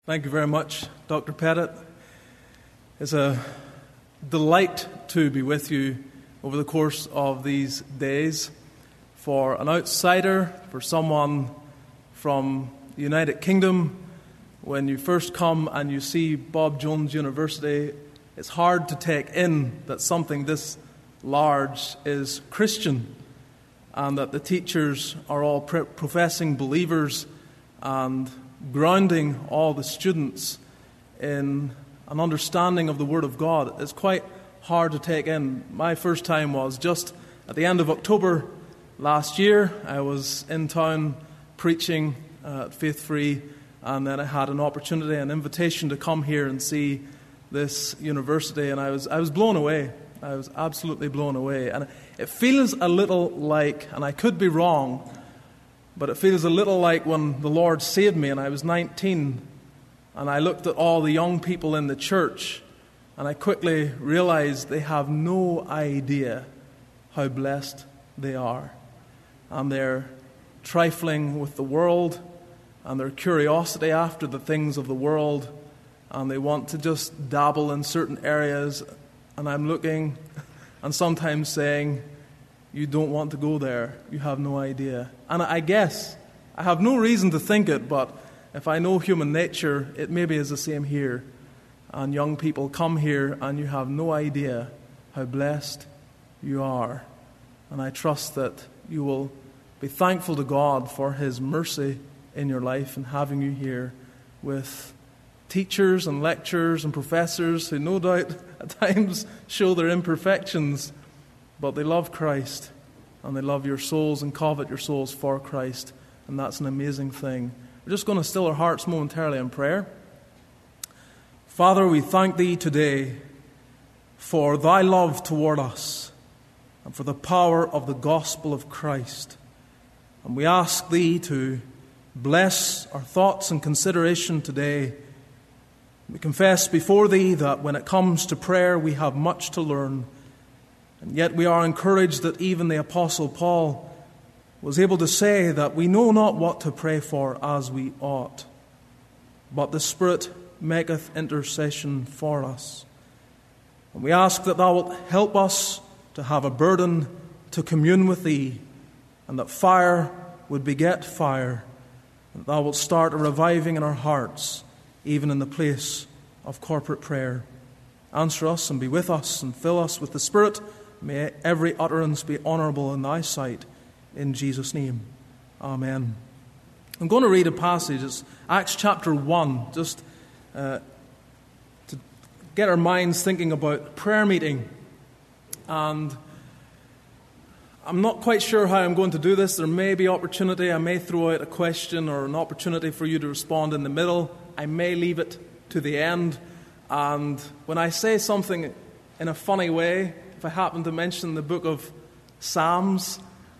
Thank you very much, Dr. Pettit. It's a delight to be with you over the course of these days. For an outsider, for someone from the United Kingdom, when you first come and you see Bob Jones University, it's hard to take in that something this large is Christian and that the teachers are all professing believers and grounding all the students in an understanding of the Word of God. It's quite hard to take in. My first time was just at the end of October last year. I was in town preaching at Faith Free, and then I had an opportunity, an invitation to come here and see this university, and I was blown away. I was absolutely blown away. And it feels a little like, and I could be wrong, but it feels a little like when the Lord saved me and I was 19 and I looked at all the young people in the church and I quickly realized they have no idea how blessed they are. And they're trifling with the world and their curiosity after the things of the world, and they want to just dabble in certain areas, and I'm looking and sometimes saying, you don't want to go there. You have no idea. And I guess, I have no reason to think it, but if I know human nature, it maybe is the same here. And young people come here and you have no idea how blessed you are. And I trust that you will be thankful to God for His mercy in your life and having you here with teachers and lecturers and professors who no doubt at times show their imperfections, but they love Christ, and they love your souls and covet your souls for Christ, and that's an amazing thing. We're just going to still our hearts momentarily in prayer. Father, we thank Thee today for Thy love toward us and for the power of the gospel of Christ. And we ask Thee to bless our thoughts and consideration today. We confess before Thee that when it comes to prayer, we have much to learn. And yet we are encouraged that even the Apostle Paul was able to say that we know not what to pray for as we ought, but the Spirit maketh intercession for us. And we ask that Thou wilt help us to have a burden to commune with Thee, and that fire would beget fire, and Thou wilt start a reviving in our hearts, even in the place of corporate prayer. Answer us and be with us and fill us with the Spirit. May every utterance be honourable in Thy sight. In Jesus' name, amen. I'm going to read a passage. It's Acts chapter 1, just to get our minds thinking about prayer meeting. And I'm not quite sure how I'm going to do this. There may be opportunity. I may throw out a question or an opportunity for you to respond in the middle. I may leave it to the end. And when I say something in a funny way, if I happen to mention the book of Psalms,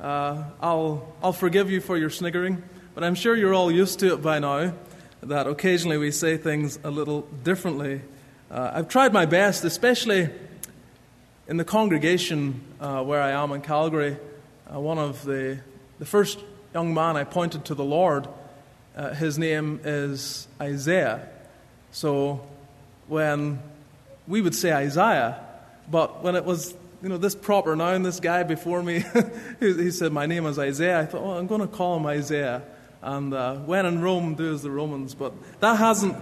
I'll forgive you for your sniggering. But I'm sure you're all used to it by now, that occasionally we say things a little differently. I've tried my best, especially in the congregation where I am in Calgary. One of the first young man I pointed to the Lord, his name is Isaiah. So when we would say Isaiah, but when it was, this proper noun, this guy before me, he said, my name is Isaiah. I thought, I'm going to call him Isaiah. And when in Rome, do as the Romans. But that hasn't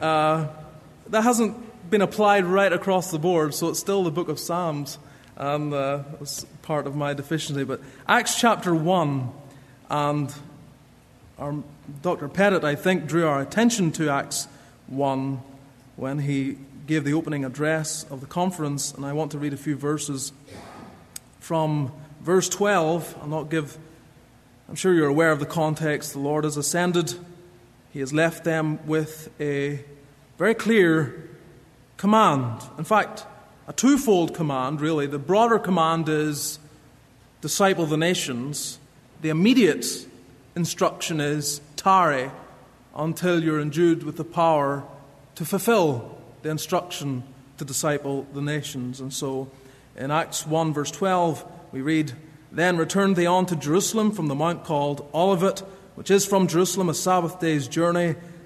been applied right across the board, so it's still the book of Psalms. And it's part of my deficiency. But Acts chapter 1, and our Dr. Pettit, I think, drew our attention to Acts 1 when he gave the opening address of the conference, and I want to read a few verses from verse 12. I'm sure you're aware of the context. The Lord has ascended. He has left them with a very clear command. In fact, a twofold command, really. The broader command is disciple the nations. The immediate instruction is tarry until you're endued with the power to fulfill the instruction to disciple the nations. And so in Acts 1 verse 12 we read, Then returned they on to Jerusalem from the mount called Olivet, which is from Jerusalem a Sabbath day's journey,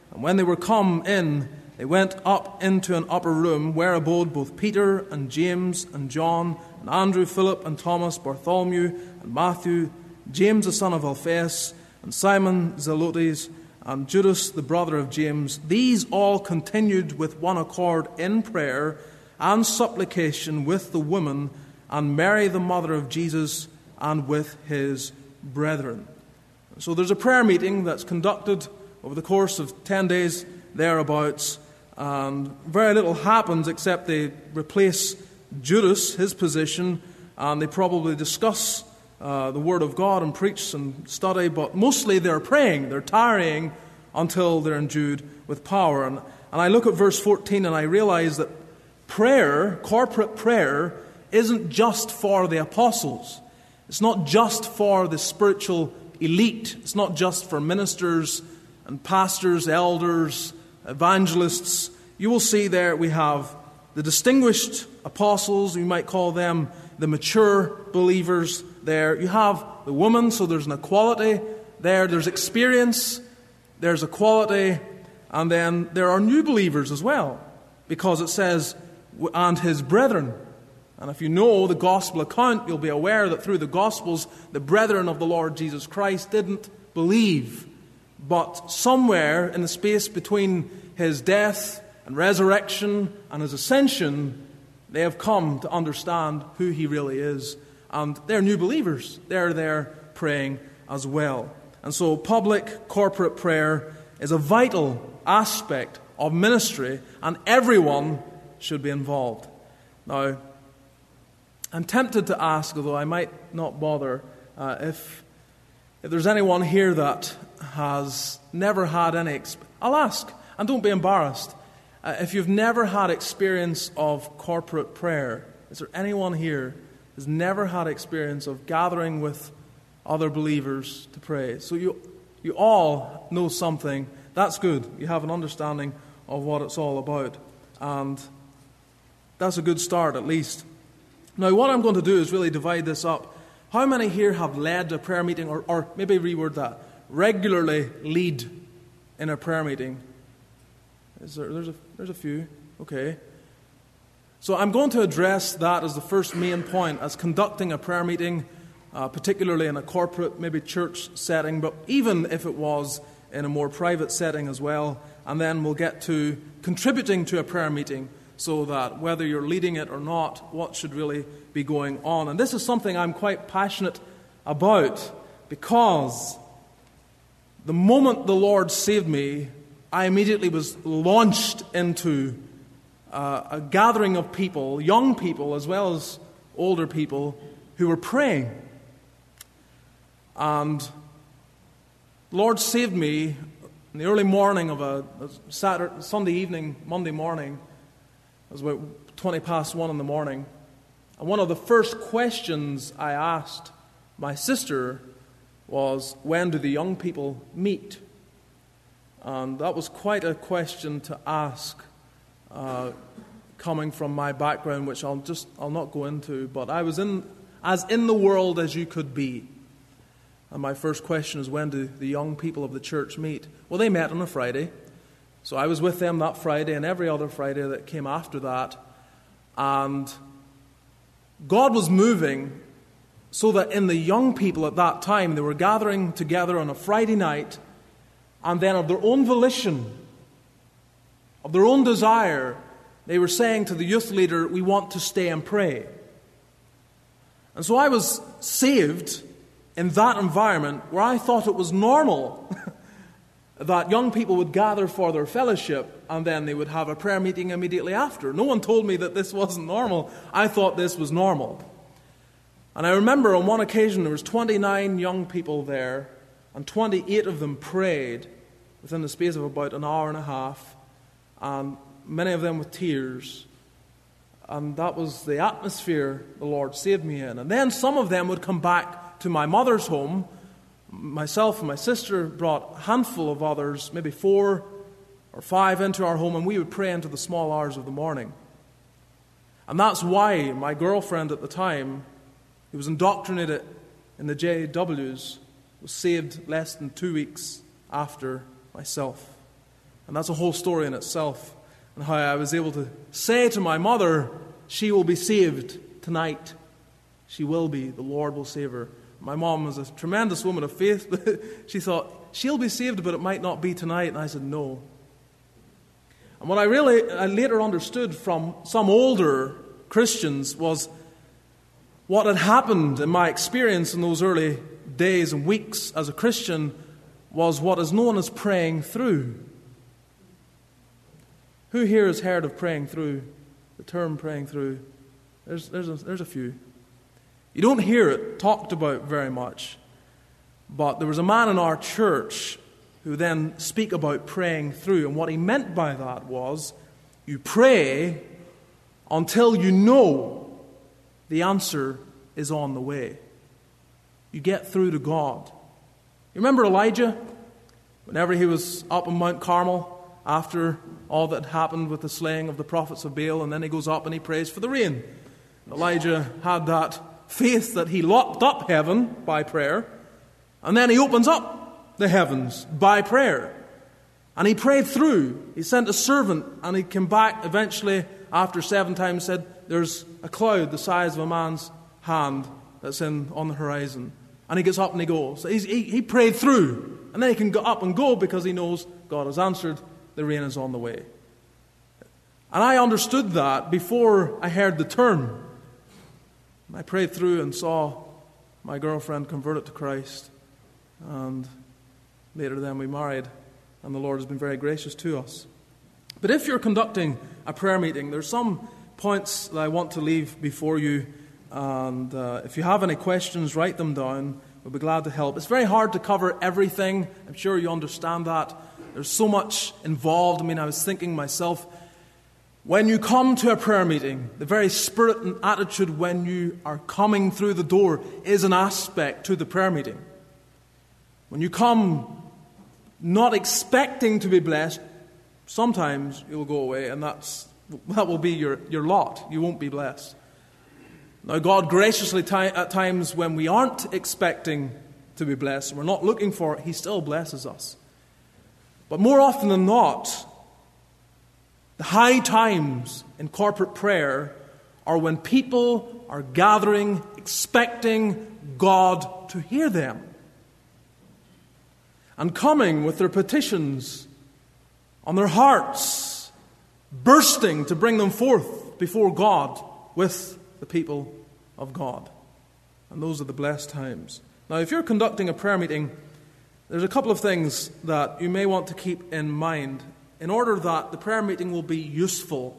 And when they were come in, they went up into an upper room, where abode both Peter and James and John and Andrew, Philip and Thomas, Bartholomew and Matthew, James the son of Alphaeus, and Simon Zelotes, and Judas the brother of James. These all continued with one accord in prayer and supplication with the women, and Mary the mother of Jesus, and with his brethren. So there's a prayer meeting that's conducted over the course of 10 days thereabouts, and very little happens except they replace Judas, his position, and they probably discuss the Word of God and preach and study, but mostly they're praying, they're tarrying until they're endued with power. And I look at verse 14 and I realize that prayer, corporate prayer, isn't just for the apostles. It's not just for the spiritual elite. It's not just for ministers and pastors, elders, evangelists. You will see there we have the distinguished apostles, you might call them the mature believers there. You have the woman, so there's an equality there. There's experience, there's equality, and then there are new believers as well, because it says, and his brethren. And if you know the gospel account, you'll be aware that through the gospels, the brethren of the Lord Jesus Christ didn't believe. But somewhere in the space between his death and resurrection and his ascension, they have come to understand who he really is. And they're new believers. They're there praying as well. And so public corporate prayer is a vital aspect of ministry, and everyone should be involved. Now, I'm tempted to ask, although I might not bother, if there's anyone here that has never had any I'll ask, and don't be embarrassed. If you've never had experience of corporate prayer, is there anyone here who's never had experience of gathering with other believers to pray? So you all know something. That's good. You have an understanding of what it's all about. And that's a good start, at least. Now, what I'm going to do is really divide this up. How many here have led a prayer meeting, or maybe reword that, regularly lead in a prayer meeting? There's a few. Okay. So I'm going to address that as the first main point, as conducting a prayer meeting, particularly in a corporate, maybe church setting, but even if it was in a more private setting as well. And then we'll get to contributing to a prayer meeting, so that whether you're leading it or not, what should really be going on. And this is something I'm quite passionate about, because the moment the Lord saved me, I immediately was launched into a gathering of people, young people as well as older people, who were praying. And the Lord saved me in the early morning of a Sunday evening, Monday morning. It was about 20 past 1 in the morning. And one of the first questions I asked my sister was, when do the young people meet? And that was quite a question to ask, coming from my background, which I'll not go into. But I was as in the world as you could be. And my first question is, when do the young people of the church meet? Well, they met on a Friday. So I was with them that Friday and every other Friday that came after that. And God was moving so that in the young people at that time, they were gathering together on a Friday night, and then of their own volition, of their own desire, they were saying to the youth leader, we want to stay and pray. And so I was saved in that environment where I thought it was normal that young people would gather for their fellowship and then they would have a prayer meeting immediately after. No one told me that this wasn't normal. I thought this was normal. And I remember on one occasion there was 29 young people there, and 28 of them prayed within the space of about an hour and a half, and many of them with tears. And that was the atmosphere the Lord saved me in. And then some of them would come back to my mother's home. Myself and my sister brought a handful of others, maybe 4 or 5, into our home, and we would pray into the small hours of the morning. And that's why my girlfriend at the time, who was indoctrinated in the JWs, was saved less than 2 weeks after myself. And that's a whole story in itself. And how I was able to say to my mother, she will be saved tonight. She will be. The Lord will save her. My mom was a tremendous woman of faith. But she thought, she'll be saved, but it might not be tonight. And I said, no. And what I later understood from some older Christians was what had happened in my experience in those early days and weeks as a Christian was what is known as praying through. Who here has heard of praying through? The term praying through. There's a few. You don't hear it talked about very much. But there was a man in our church who then speak about praying through. And what he meant by that was, you pray until you know the answer is on the way. You get through to God. You remember Elijah? Whenever he was up on Mount Carmel, after all that happened with the slaying of the prophets of Baal, and then he goes up and he prays for the rain. And Elijah had that faith that he locked up heaven by prayer, and then he opens up the heavens by prayer. And he prayed through. He sent a servant, and he came back eventually after 7 times, said, there's a cloud the size of a man's hand that's on the horizon. And he gets up and he goes. So he prayed through. And then he can go up and go because he knows God has answered. The rain is on the way. And I understood that before I heard the term. I prayed through and saw my girlfriend converted to Christ. And later then we married. And the Lord has been very gracious to us. But if you're conducting a prayer meeting, there's some points that I want to leave before you. And if you have any questions, write them down. We'll be glad to help. It's very hard to cover everything. I'm sure you understand that. There's so much involved. I was thinking myself, when you come to a prayer meeting, the very spirit and attitude when you are coming through the door is an aspect to the prayer meeting. When you come not expecting to be blessed, sometimes you'll go away, and that will be your lot. You won't be blessed. Now, God graciously, at times when we aren't expecting to be blessed, and we're not looking for it, He still blesses us. But more often than not, the high times in corporate prayer are when people are gathering, expecting God to hear them, and coming with their petitions on their hearts, bursting to bring them forth before God with the people of God. And those are the blessed times. Now, if you're conducting a prayer meeting, there's a couple of things that you may want to keep in mind in order that the prayer meeting will be useful.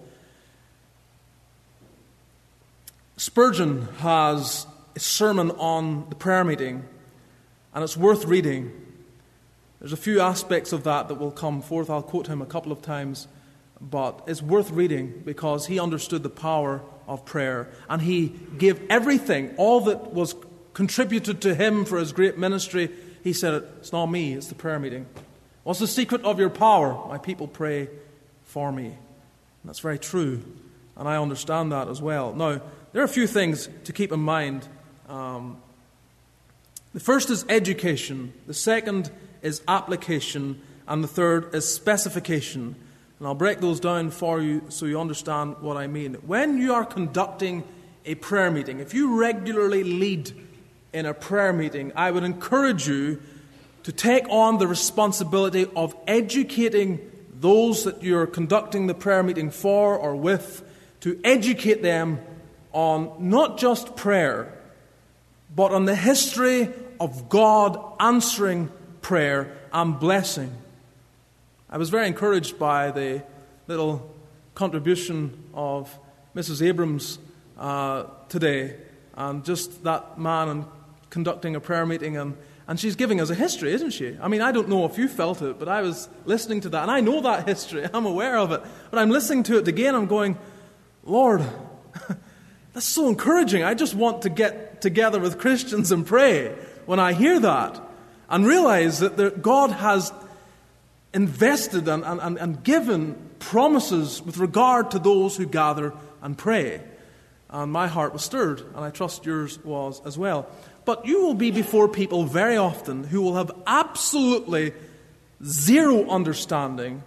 Spurgeon has a sermon on the prayer meeting, and it's worth reading. There's a few aspects of that will come forth. I'll quote him a couple of times, but it's worth reading because he understood the power of prayer, and he gave everything, all that was contributed to him for his great ministry. He said, it's not me, it's the prayer meeting. What's the secret of your power? My people pray for me. And that's very true, and I understand that as well. Now, there are a few things to keep in mind. The first is education. The second is application. And the third is specification. And I'll break those down for you so you understand what I mean. When you are conducting a prayer meeting, if you regularly lead in a prayer meeting, I would encourage you to take on the responsibility of educating those that you're conducting the prayer meeting for or with, to educate them on not just prayer, but on the history of God answering prayer and blessing. I was very encouraged by the little contribution of Mrs. Abrams today, and just that man and conducting a prayer meeting, and she's giving us a history, isn't she? I don't know if you felt it, but I was listening to that, and I know that history, I'm aware of it, but I'm listening to it again, I'm going, Lord, that's so encouraging. I just want to get together with Christians and pray when I hear that, and realize that God has invested and given promises with regard to those who gather and pray. And my heart was stirred, and I trust yours was as well. But you will be before people very often who will have absolutely zero understanding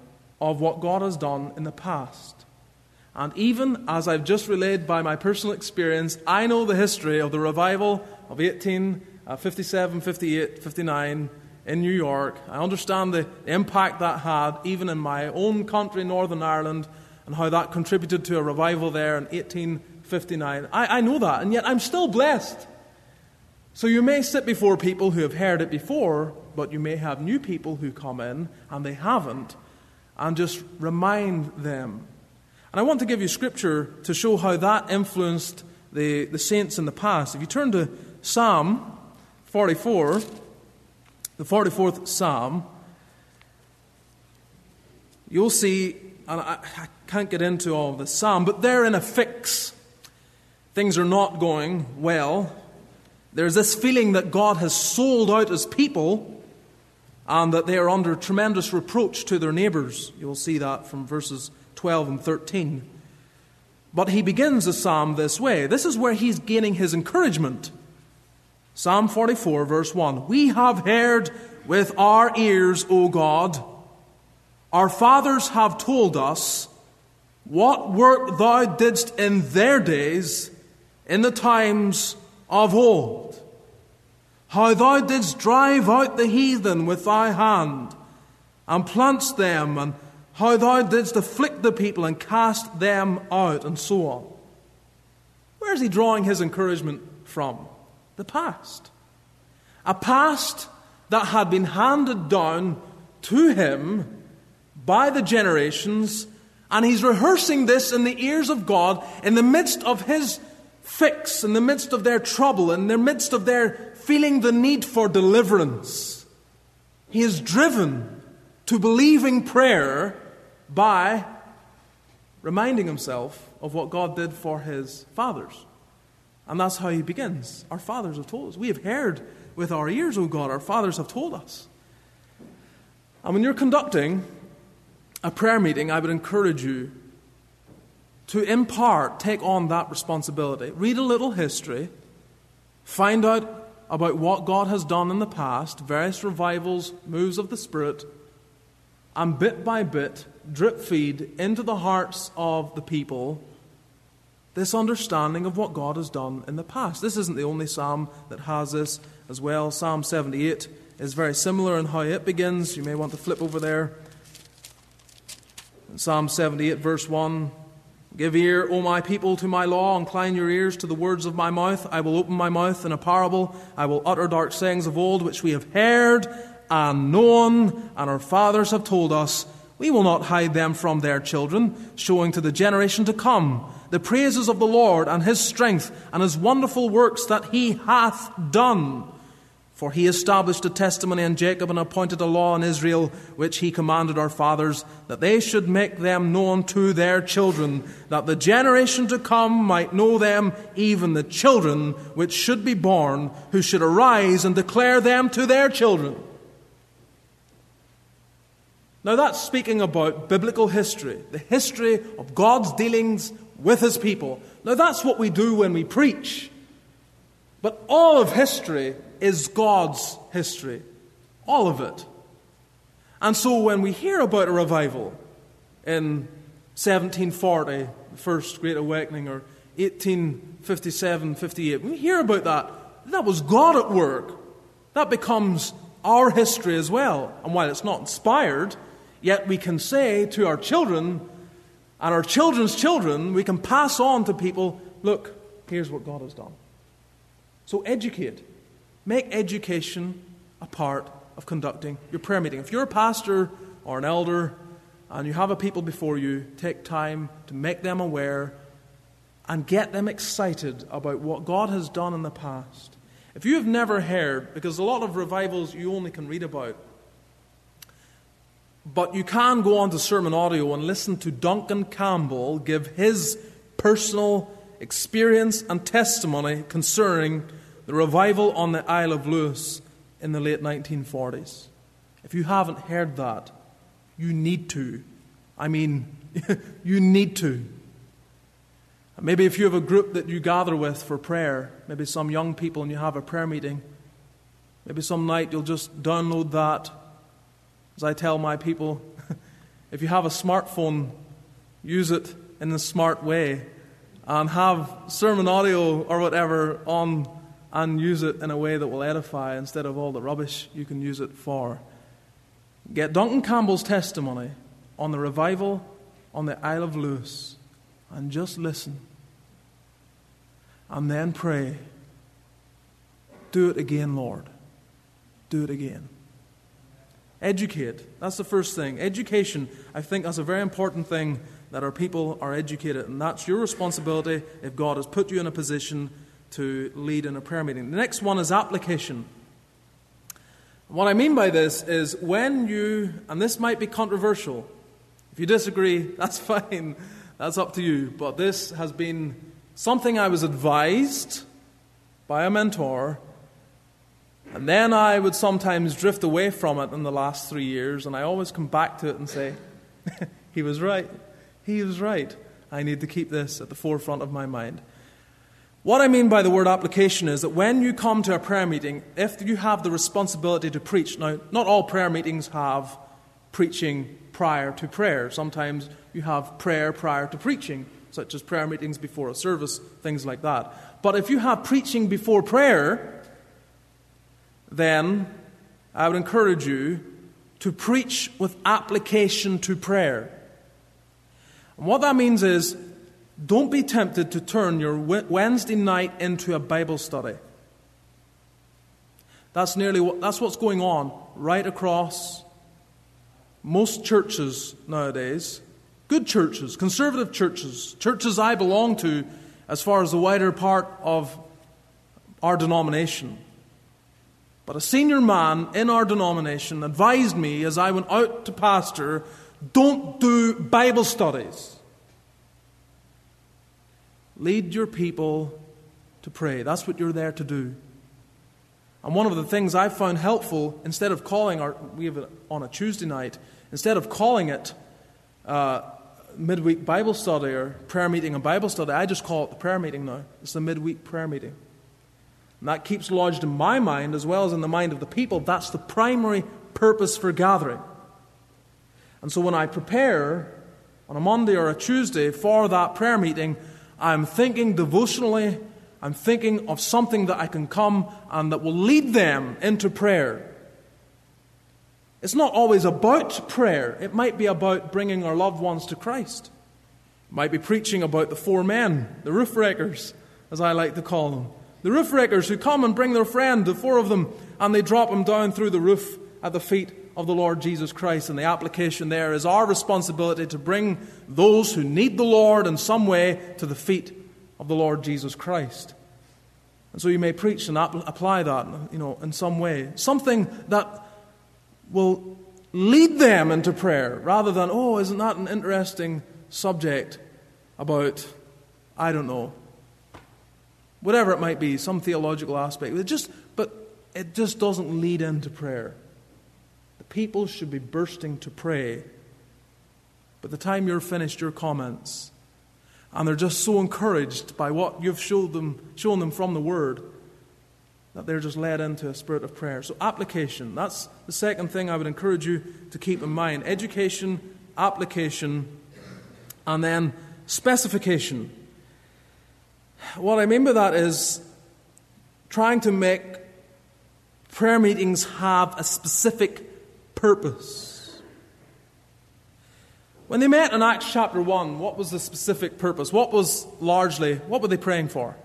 of what God has done in the past. And even as I've just relayed by my personal experience, I know the history of the revival of 1857, 58, 59 in New York. I understand the impact that had even in my own country, Northern Ireland, and how that contributed to a revival there in 1859. I know that, and yet I'm still blessed. So you may sit before people who have heard it before, but you may have new people who come in and they haven't, and just remind them. And I want to give you scripture to show how that influenced the saints in the past. If you turn to Psalm 44, the 44th Psalm, you'll see, and I can't get into all of this psalm, but they're in a fix. Things are not going well. There's this feeling that God has sold out His people and that they are under tremendous reproach to their neighbours. You'll see that from verses 12 and 13. But he begins the psalm this way. This is where he's gaining his encouragement. Psalm 44, verse 1. We have heard with our ears, O God. Our fathers have told us what work thou didst in their days, in the times of old. How thou didst drive out the heathen with thy hand, and plant'st them, and how thou didst afflict the people and cast them out, and so on. Where is he drawing his encouragement from? The past. A past that had been handed down to him by the generations, and he's rehearsing this in the ears of God in the midst of his fix, in the midst of their trouble, in the midst of their feeling the need for deliverance. He is driven to believing prayer by reminding himself of what God did for his fathers. And that's how he begins. Our fathers have told us. We have heard with our ears, O God, our fathers have told us. And when you're conducting a prayer meeting, I would encourage you to, in part, take on that responsibility. Read a little history. Find out about what God has done in the past, various revivals, moves of the Spirit, and bit by bit, drip feed into the hearts of the people this understanding of what God has done in the past. This isn't the only psalm that has this as well. Psalm 78 is very similar in how it begins. You may want to flip over there. In Psalm 78, verse 1, Give ear, O my people, to my law. Incline your ears to the words of my mouth. I will open my mouth in a parable. I will utter dark sayings of old, which we have heard and known, and our fathers have told us. We will not hide them from their children, showing to the generation to come the praises of the Lord and his strength and his wonderful works that he hath done. For he established a testimony in Jacob and appointed a law in Israel, which he commanded our fathers, that they should make them known to their children, that the generation to come might know them, even the children which should be born, who should arise and declare them to their children. Now that's speaking about biblical history, the history of God's dealings with his people. Now that's what we do when we preach. But all of history is God's history. All of it. And so when we hear about a revival in 1740, the First Great Awakening, or 1857, 58, when we hear about that, that was God at work. That becomes our history as well. And while it's not inspired, yet we can say to our children and our children's children, we can pass on to people, look, here's what God has done. So educate. Make education a part of conducting your prayer meeting. If you're a pastor or an elder and you have a people before you, take time to make them aware and get them excited about what God has done in the past. If you have never heard, because a lot of revivals you only can read about, but you can go on to Sermon Audio and listen to Duncan Campbell give his personal experience and testimony concerning the revival on the Isle of Lewis in the late 1940s. If you haven't heard that, you need to. I mean, you need to. Maybe if you have a group that you gather with for prayer, maybe some young people and you have a prayer meeting, maybe some night you'll just download that. As I tell my people, if you have a smartphone, use it in a smart way and have sermon audio or whatever on and use it in a way that will edify instead of all the rubbish you can use it for. Get Duncan Campbell's testimony on the revival on the Isle of Lewis and just listen. And then pray. Do it again, Lord. Do it again. Educate. That's the first thing. Education, I think that's a very important thing, that our people are educated. And that's your responsibility if God has put you in a position to lead in a prayer meeting. The next one is application. What I mean by this is when you, and this might be controversial, if you disagree, that's fine, that's up to you, but this has been something I was advised by a mentor, and then I would sometimes drift away from it in the last 3 years, and I always come back to it and say, he was right, he was right. I need to keep this at the forefront of my mind. What I mean by the word application is that when you come to a prayer meeting, if you have the responsibility to preach, now not all prayer meetings have preaching prior to prayer. Sometimes you have prayer prior to preaching, such as prayer meetings before a service, things like that. But if you have preaching before prayer, then I would encourage you to preach with application to prayer. And what that means is, don't be tempted to turn your Wednesday night into a Bible study. That's what's going on right across most churches nowadays. Good churches, conservative churches, churches I belong to as far as the wider part of our denomination. But a senior man in our denomination advised me as I went out to pastor, don't do Bible studies. Lead your people to pray. That's what you're there to do. And one of the things I've found helpful, instead of calling we have it on a Tuesday night, instead of calling it midweek Bible study or prayer meeting and Bible study, I just call it the prayer meeting now. It's the midweek prayer meeting. And that keeps lodged in my mind as well as in the mind of the people. That's the primary purpose for gathering. And so when I prepare on a Monday or a Tuesday for that prayer meeting, I'm thinking devotionally, I'm thinking of something that I can come and that will lead them into prayer. It's not always about prayer. It might be about bringing our loved ones to Christ. It might be preaching about the four men, the roof rakers, as I like to call them. The roof rakers who come and bring their friend, the four of them, and they drop him down through the roof at the feet of the Lord Jesus Christ. And the application there is our responsibility to bring those who need the Lord in some way to the feet of the Lord Jesus Christ. And so you may preach and apply that, in some way. Something that will lead them into prayer rather than, isn't that an interesting subject about, I don't know, whatever it might be, some theological aspect. But it just doesn't lead into prayer. People should be bursting to pray. By the time you're finished your comments, and they're just so encouraged by what you've shown them from the Word, that they're just led into a spirit of prayer. So application, that's the second thing I would encourage you to keep in mind. Education, application, and then specification. What I mean by that is trying to make prayer meetings have a specific purpose. When they met in Acts chapter 1, what was the specific purpose? What were they praying for?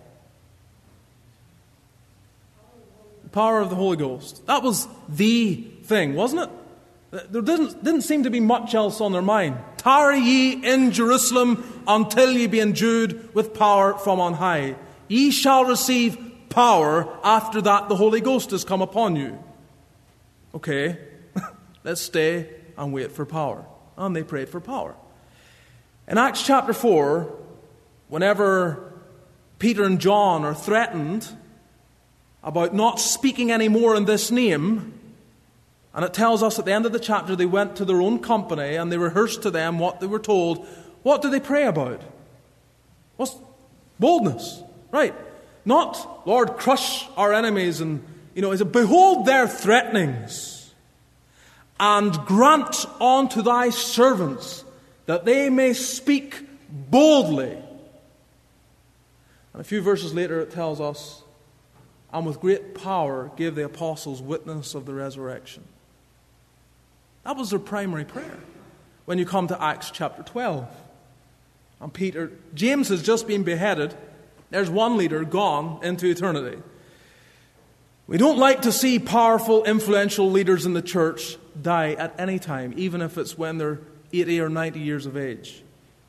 The power of the Holy Ghost. That was the thing, wasn't it? There didn't seem to be much else on their mind. Tarry ye in Jerusalem until ye be endued with power from on high. Ye shall receive power after that the Holy Ghost has come upon you. Okay. Let's stay and wait for power. And they prayed for power. In Acts chapter 4, whenever Peter and John are threatened about not speaking any more in this name, and it tells us at the end of the chapter they went to their own company and they rehearsed to them what they were told. What do they pray about? What's boldness? Right. Not, Lord, crush our enemies and, is it behold their threatenings. and grant unto thy servants that they may speak boldly. And a few verses later it tells us, and with great power gave the apostles witness of the resurrection. That was their primary prayer. When you come to Acts chapter 12. And James has just been beheaded. There's one leader gone into eternity. We don't like to see powerful, influential leaders in the church die at any time, even if it's when they're 80 or 90 years of age.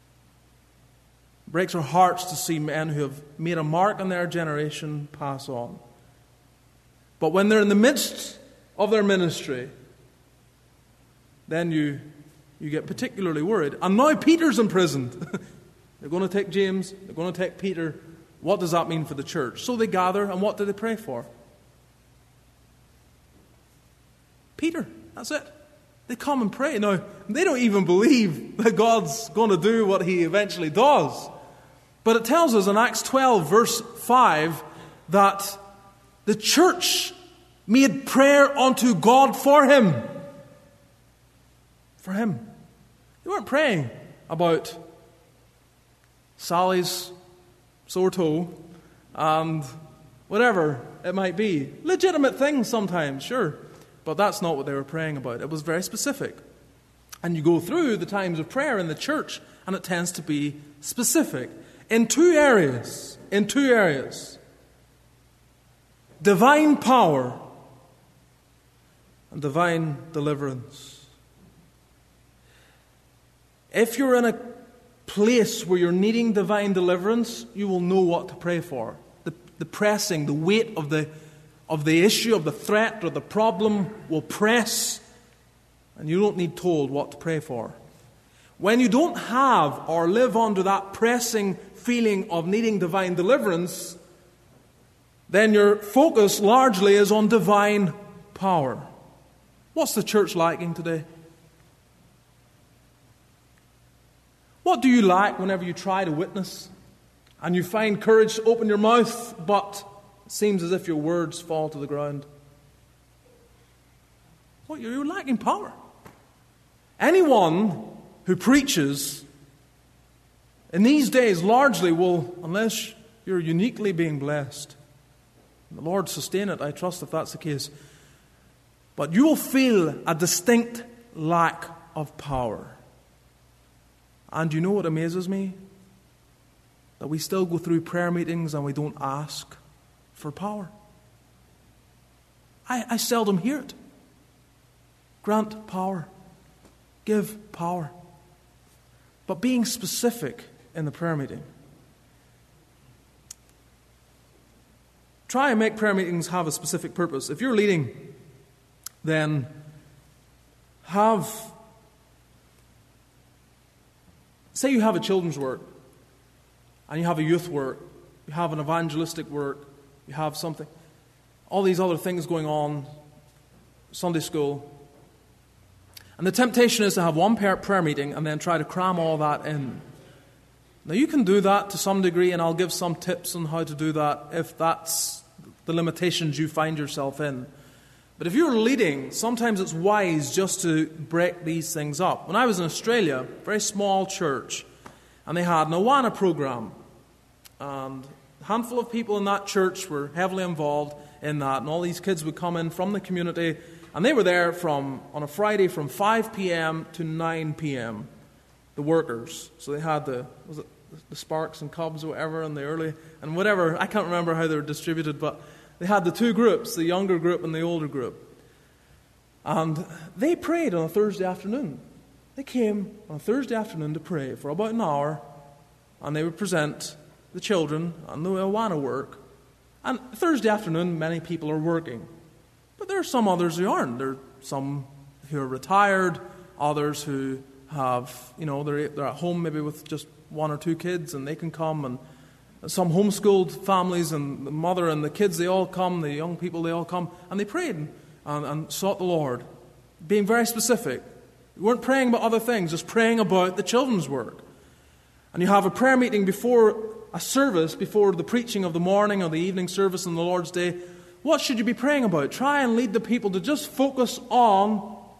It breaks our hearts to see men who have made a mark on their generation pass on. But when they're in the midst of their ministry, then you get particularly worried. And now Peter's imprisoned. They're going to take James, they're going to take Peter. What does that mean for the church? So they gather, and what do they pray for? Peter, that's it. They come and pray. Now, they don't even believe that God's going to do what he eventually does. But it tells us in Acts 12, verse 5, that the church made prayer unto God for him. For him. They weren't praying about Sally's sore toe and whatever it might be. Legitimate things sometimes, sure. But that's not what they were praying about. It was very specific. And you go through the times of prayer in the church, and it tends to be specific. In two areas. Divine power and divine deliverance. If you're in a place where you're needing divine deliverance, you will know what to pray for. The pressing, the weight of the issue, of the threat or the problem will press, and you don't need told what to pray for. When you don't have or live under that pressing feeling of needing divine deliverance, then your focus largely is on divine power. What's the church lacking today? What do you lack whenever you try to witness and you find courage to open your mouth, but it seems as if your words fall to the ground? Well, you're lacking power. Anyone who preaches in these days largely will, unless you're uniquely being blessed, the Lord sustain it, I trust, if that's the case, but you will feel a distinct lack of power. And you know what amazes me? That we still go through prayer meetings and we don't ask for power. I seldom hear it. Grant power. Give power. But being specific in the prayer meeting. Try and make prayer meetings have a specific purpose. If you're leading, then say you have a children's work, and you have a youth work, you have an evangelistic work, you have something, all these other things going on, Sunday school. And the temptation is to have one prayer meeting and then try to cram all that in. Now you can do that to some degree, and I'll give some tips on how to do that if that's the limitations you find yourself in. But if you're leading, sometimes it's wise just to break these things up. When I was in Australia, a very small church, and they had an Awana program. And a handful of people in that church were heavily involved in that. And all these kids would come in from the community, and they were there on a Friday from 5 p.m. to 9 p.m., the workers. So they had the Sparks and Cubs or whatever, and the early, and whatever. I can't remember how they were distributed, but they had the two groups, the younger group and the older group. And they prayed on a Thursday afternoon. They came on a Thursday afternoon to pray for about an hour, and they would present the children and the Awana work. And Thursday afternoon, many people are working. But there are some others who aren't. There are some who are retired, others who have, they're at home maybe with just one or two kids, and they can come, and some homeschooled families, and the mother and the kids, they all come, the young people, they all come, and they prayed and sought the Lord, being very specific. We weren't praying about other things, just praying about the children's work. And you have a prayer meeting before a service, before the preaching of the morning or the evening service on the Lord's Day. What should you be praying about? Try and lead the people to just focus on the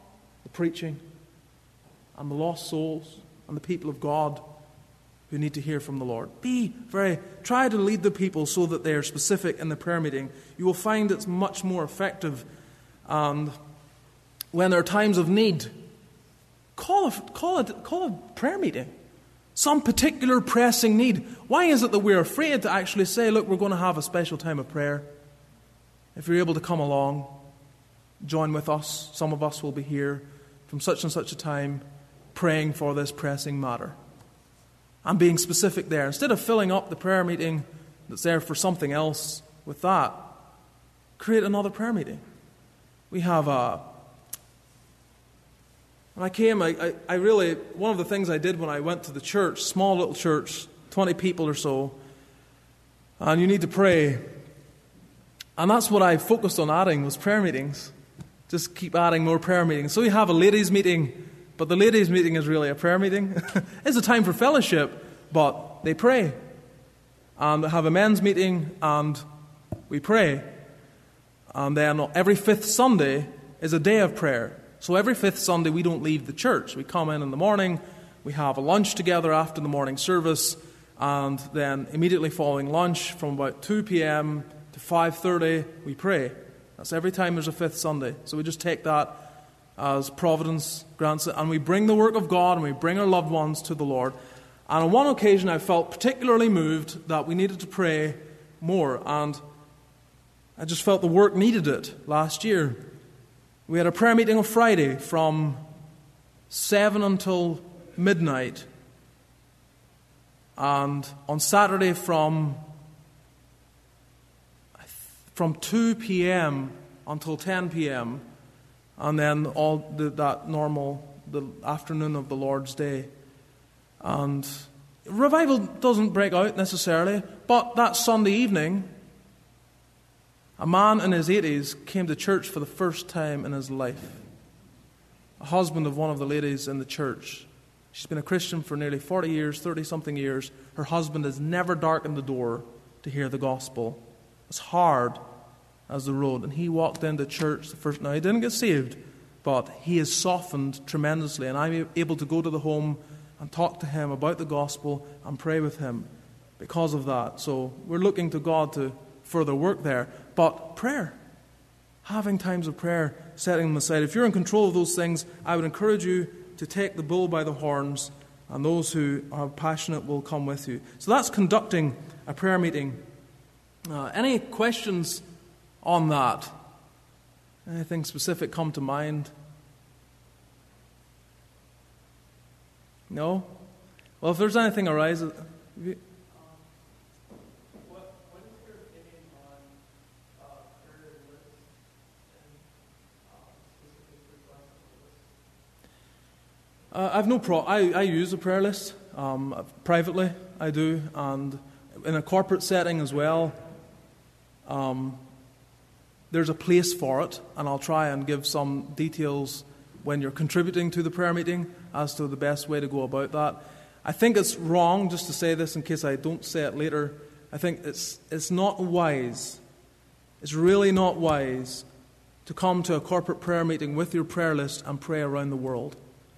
preaching, and the lost souls, and the people of God who need to hear from the Lord. Try to lead the people so that they are specific in the prayer meeting. You will find it's much more effective. And when there are times of need, call a prayer meeting. Some particular pressing need. Why is it that we're afraid to actually say, look, we're going to have a special time of prayer? If you're able to come along, join with us. Some of us will be here from such and such a time praying for this pressing matter. And being specific there. Instead of filling up the prayer meeting that's there for something else with that, create another prayer meeting. We have when I came, I really, one of the things I did when I went to the church, small little church, 20 people or so, and you need to pray. And that's what I focused on adding, was prayer meetings. Just keep adding more prayer meetings. So we have a ladies' meeting, but the ladies' meeting is really a prayer meeting. It's a time for fellowship, but they pray. And they have a men's meeting, and we pray. And then every fifth Sunday is a day of prayer. So every fifth Sunday we don't leave the church. We come in the morning, we have a lunch together after the morning service, and then immediately following lunch from about 2 p.m. to 5:30 we pray. That's every time there's a fifth Sunday. So we just take that as providence grants it, and we bring the work of God and we bring our loved ones to the Lord. And on one occasion I felt particularly moved that we needed to pray more, and I just felt the work needed it last year. We had a prayer meeting on Friday from 7 until midnight, and on Saturday from 2 p.m. until 10 p.m., and then the afternoon of the Lord's Day. And revival doesn't break out necessarily, but that Sunday evening, a man in his 80s came to church for the first time in his life. A husband of one of the ladies in the church. She's been a Christian for nearly 40 years, 30-something years. Her husband has never darkened the door to hear the gospel. As hard as the road. And he walked into church the first night. He didn't get saved, but he is softened tremendously. And I'm able to go to the home and talk to him about the gospel and pray with him because of that. So we're looking to God to further work there. But prayer, having times of prayer, setting them aside. If you're in control of those things, I would encourage you to take the bull by the horns, and those who are passionate will come with you. So that's conducting a prayer meeting. Any questions on that? Anything specific come to mind? No? Well, if there's anything arises... I've no problem. I use a prayer list privately. I do, and in a corporate setting as well. There's a place for it, and I'll try and give some details when you're contributing to the prayer meeting as to the best way to go about that. I think it's wrong, just to say this in case I don't say it later. I think it's not wise. It's really not wise to come to a corporate prayer meeting with your prayer list and pray around the world.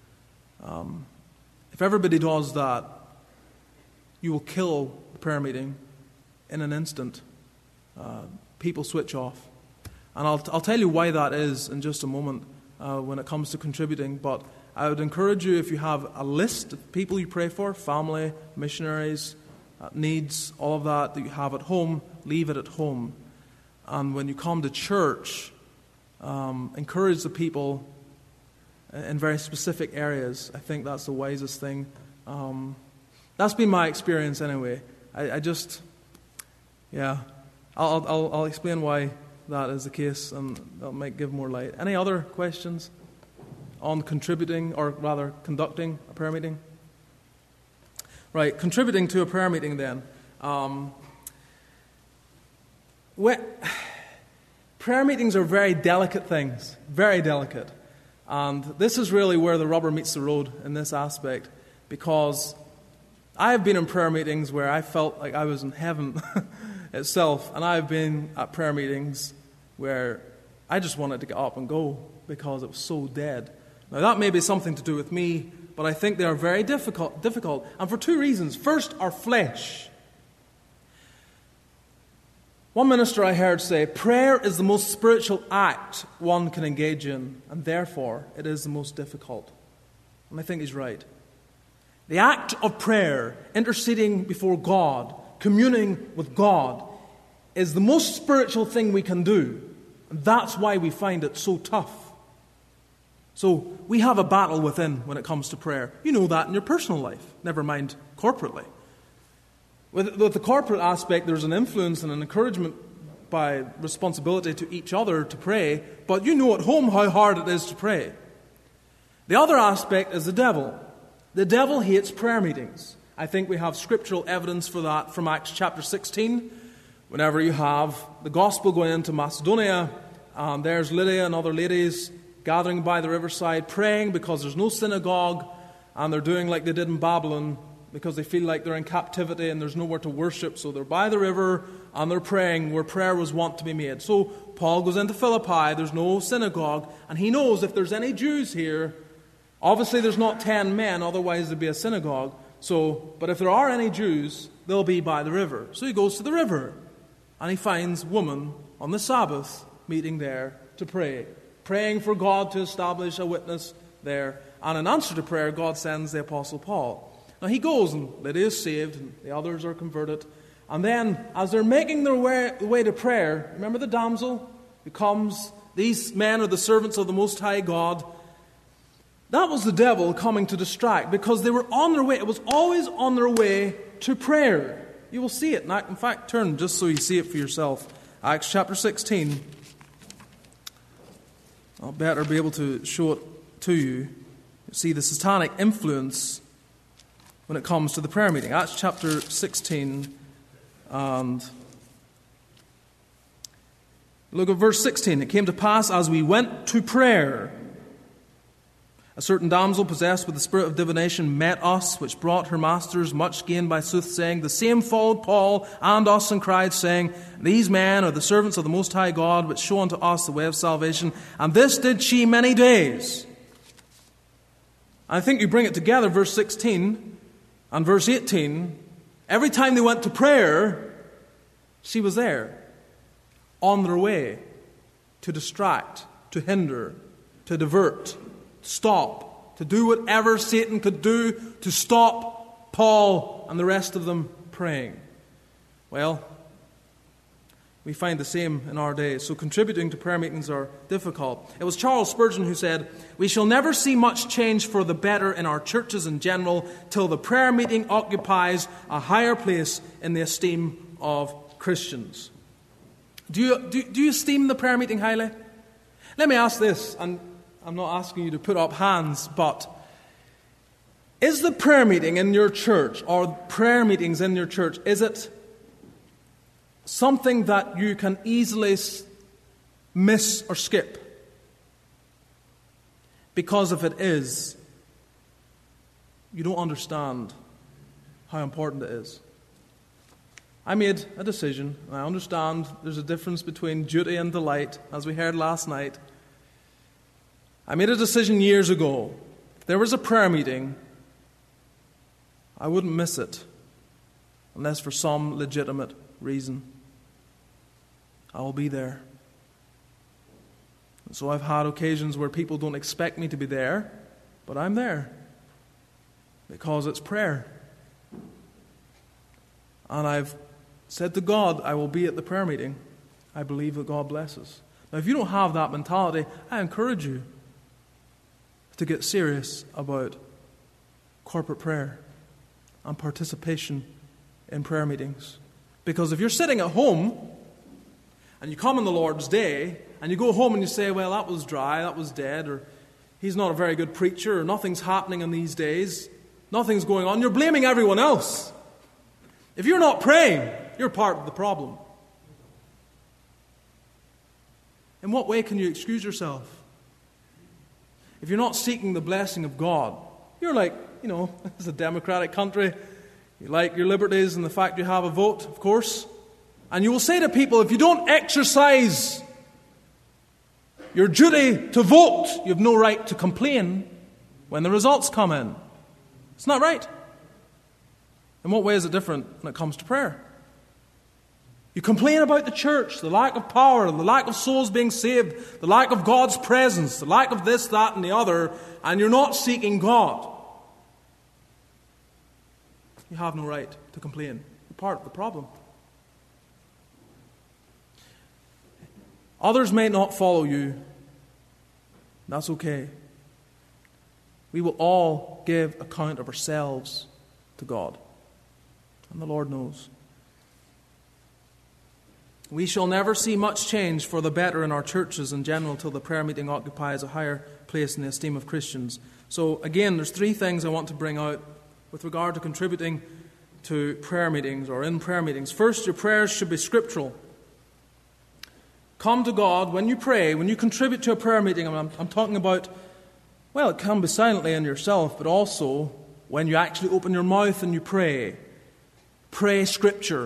If everybody does that, you will kill the prayer meeting in an instant. People switch off. And I'll tell you why that is in just a moment when it comes to contributing. But I would encourage you, if you have a list of people you pray for, family, missionaries, needs, all of that you have at home, leave it at home. And when you come to church, encourage the people in very specific areas. I think that's the wisest thing. That's been my experience anyway. I'll explain why that is the case, and that might give more light. Any other questions on contributing, or rather conducting a prayer meeting? Right, contributing to a prayer meeting then. Prayer meetings are very delicate things, very delicate. And this is really where the rubber meets the road in this aspect, because I have been in prayer meetings where I felt like I was in heaven itself, and I've been at prayer meetings where I just wanted to get up and go because it was so dead. Now that may be something to do with me, but I think they are very difficult, and for two reasons. First, our flesh. One minister I heard say, prayer is the most spiritual act one can engage in, and therefore it is the most difficult. And I think he's right. The act of prayer, interceding before God, communing with God, is the most spiritual thing we can do. And that's why we find it so tough. So we have a battle within when it comes to prayer. You know that in your personal life, never mind corporately. With the corporate aspect, there's an influence and an encouragement by responsibility to each other to pray, but you know at home how hard it is to pray. The other aspect is the devil. The devil hates prayer meetings. I think we have scriptural evidence for that from Acts chapter 16. Whenever you have the gospel going into Macedonia, and there's Lydia and other ladies gathering by the riverside praying because there's no synagogue, and they're doing like they did in Babylon because they feel like they're in captivity and there's nowhere to worship. So they're by the river and they're praying where prayer was wont to be made. So Paul goes into Philippi, there's no synagogue, and he knows if there's any Jews here, obviously there's not 10 men, otherwise there'd be a synagogue. But if there are any Jews, they'll be by the river. So he goes to the river and he finds women on the Sabbath meeting there to pray, praying for God to establish a witness there. And in answer to prayer, God sends the Apostle Paul. Now he goes, and Lydia is saved, and the others are converted. And then, as they're making their way to prayer, remember the damsel who comes? These men are the servants of the Most High God. That was the devil coming to distract, because they were on their way. It was always on their way to prayer. You will see it. In fact, turn just so you see it for yourself. Acts chapter 16. I'll better be able to show it to you. See the satanic influence when it comes to the prayer meeting. Acts chapter 16, and look at verse 16. It came to pass as we went to prayer, a certain damsel possessed with the spirit of divination met us, which brought her masters much gain by soothsaying. The same followed Paul and us and cried, saying, These men are the servants of the Most High God, which show unto us the way of salvation. And this did she many days. I think you bring it together, verse 16 and verse 18. Every time they went to prayer, she was there, on their way, to distract, to hinder, to divert, stop, to do whatever Satan could do to stop Paul and the rest of them praying. Well, we find the same in our days. So contributing to prayer meetings are difficult. It was Charles Spurgeon who said, We shall never see much change for the better in our churches in general till the prayer meeting occupies a higher place in the esteem of Christians. Do you esteem the prayer meeting highly? Let me ask this, and I'm not asking you to put up hands, but is the prayer meeting in your church, or prayer meetings in your church, is it something that you can easily miss or skip? Because if it is, you don't understand how important it is. I made a decision, and I understand there's a difference between duty and delight, as we heard last night. I made a decision years ago. If there was a prayer meeting, I wouldn't miss it unless for some legitimate reason. I will be there. And so I've had occasions where people don't expect me to be there, but I'm there because it's prayer. And I've said to God, I will be at the prayer meeting. I believe that God blesses. Now, if you don't have that mentality, I encourage you to get serious about corporate prayer and participation in prayer meetings. Because if you're sitting at home and you come on the Lord's Day and you go home and you say, well, that was dry, that was dead, or he's not a very good preacher, or nothing's happening in these days, nothing's going on, you're blaming everyone else. If you're not praying, you're part of the problem. In what way can you excuse yourself? If you're not seeking the blessing of God, you're like, it's a democratic country. You like your liberties and the fact you have a vote, of course. And you will say to people, if you don't exercise your duty to vote. You have no right to complain when the results come in. It's not right. In what way is it different when it comes to prayer? You complain about the church, the lack of power, the lack of souls being saved, the lack of God's presence, the lack of this, that, and the other, and you're not seeking God. You have no right to complain. You're part of the problem. Others may not follow you. That's okay. We will all give account of ourselves to God. And the Lord knows. We shall never see much change for the better in our churches in general till the prayer meeting occupies a higher place in the esteem of Christians. So again, there's three things I want to bring out with regard to contributing to prayer meetings or in prayer meetings. First, your prayers should be scriptural. Come to God when you pray, when you contribute to a prayer meeting. I'm talking about, well, it can be silently in yourself, but also when you actually open your mouth and you pray. Pray Scripture.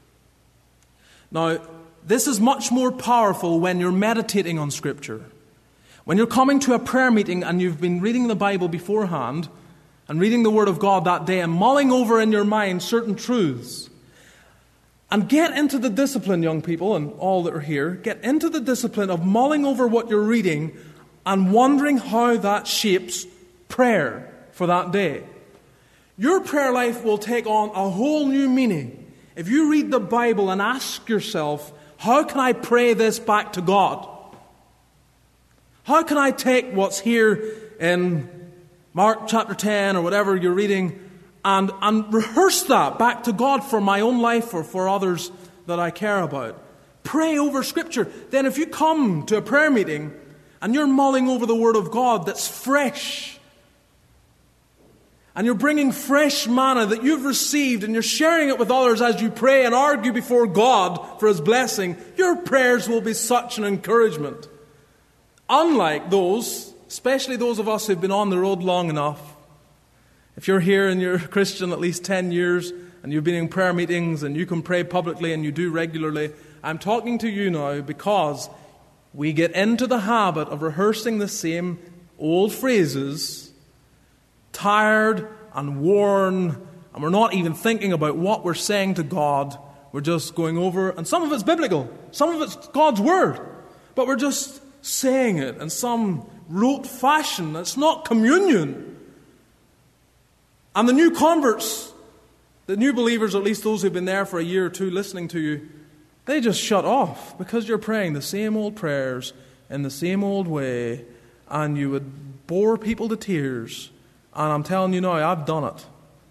Now, this is much more powerful when you're meditating on Scripture. When you're coming to a prayer meeting and you've been reading the Bible beforehand and reading the Word of God that day and mulling over in your mind certain truths. And get into the discipline, young people, and all that are here, get into the discipline of mulling over what you're reading and wondering how that shapes prayer for that day. Your prayer life will take on a whole new meaning if you read the Bible and ask yourself, how can I pray this back to God? How can I take what's here in Mark chapter 10 or whatever you're reading and rehearse that back to God for my own life or for others that I care about? Pray over Scripture. Then if you come to a prayer meeting and you're mulling over the Word of God that's fresh, and you're bringing fresh manna that you've received and you're sharing it with others as you pray and argue before God for His blessing, your prayers will be such an encouragement. Unlike those, especially those of us who've been on the road long enough. If you're here and you're a Christian at least 10 years and you've been in prayer meetings and you can pray publicly and you do regularly, I'm talking to you now because we get into the habit of rehearsing the same old phrases, tired and worn, and we're not even thinking about what we're saying to God. We're just going over, and some of it's biblical, some of it's God's Word, but we're just saying it in some rote fashion. It's not communion. And the new converts, the new believers, at least those who've been there for a year or two listening to you, they just shut off because you're praying the same old prayers in the same old way, and you would bore people to tears. And I'm telling you now, I've done it.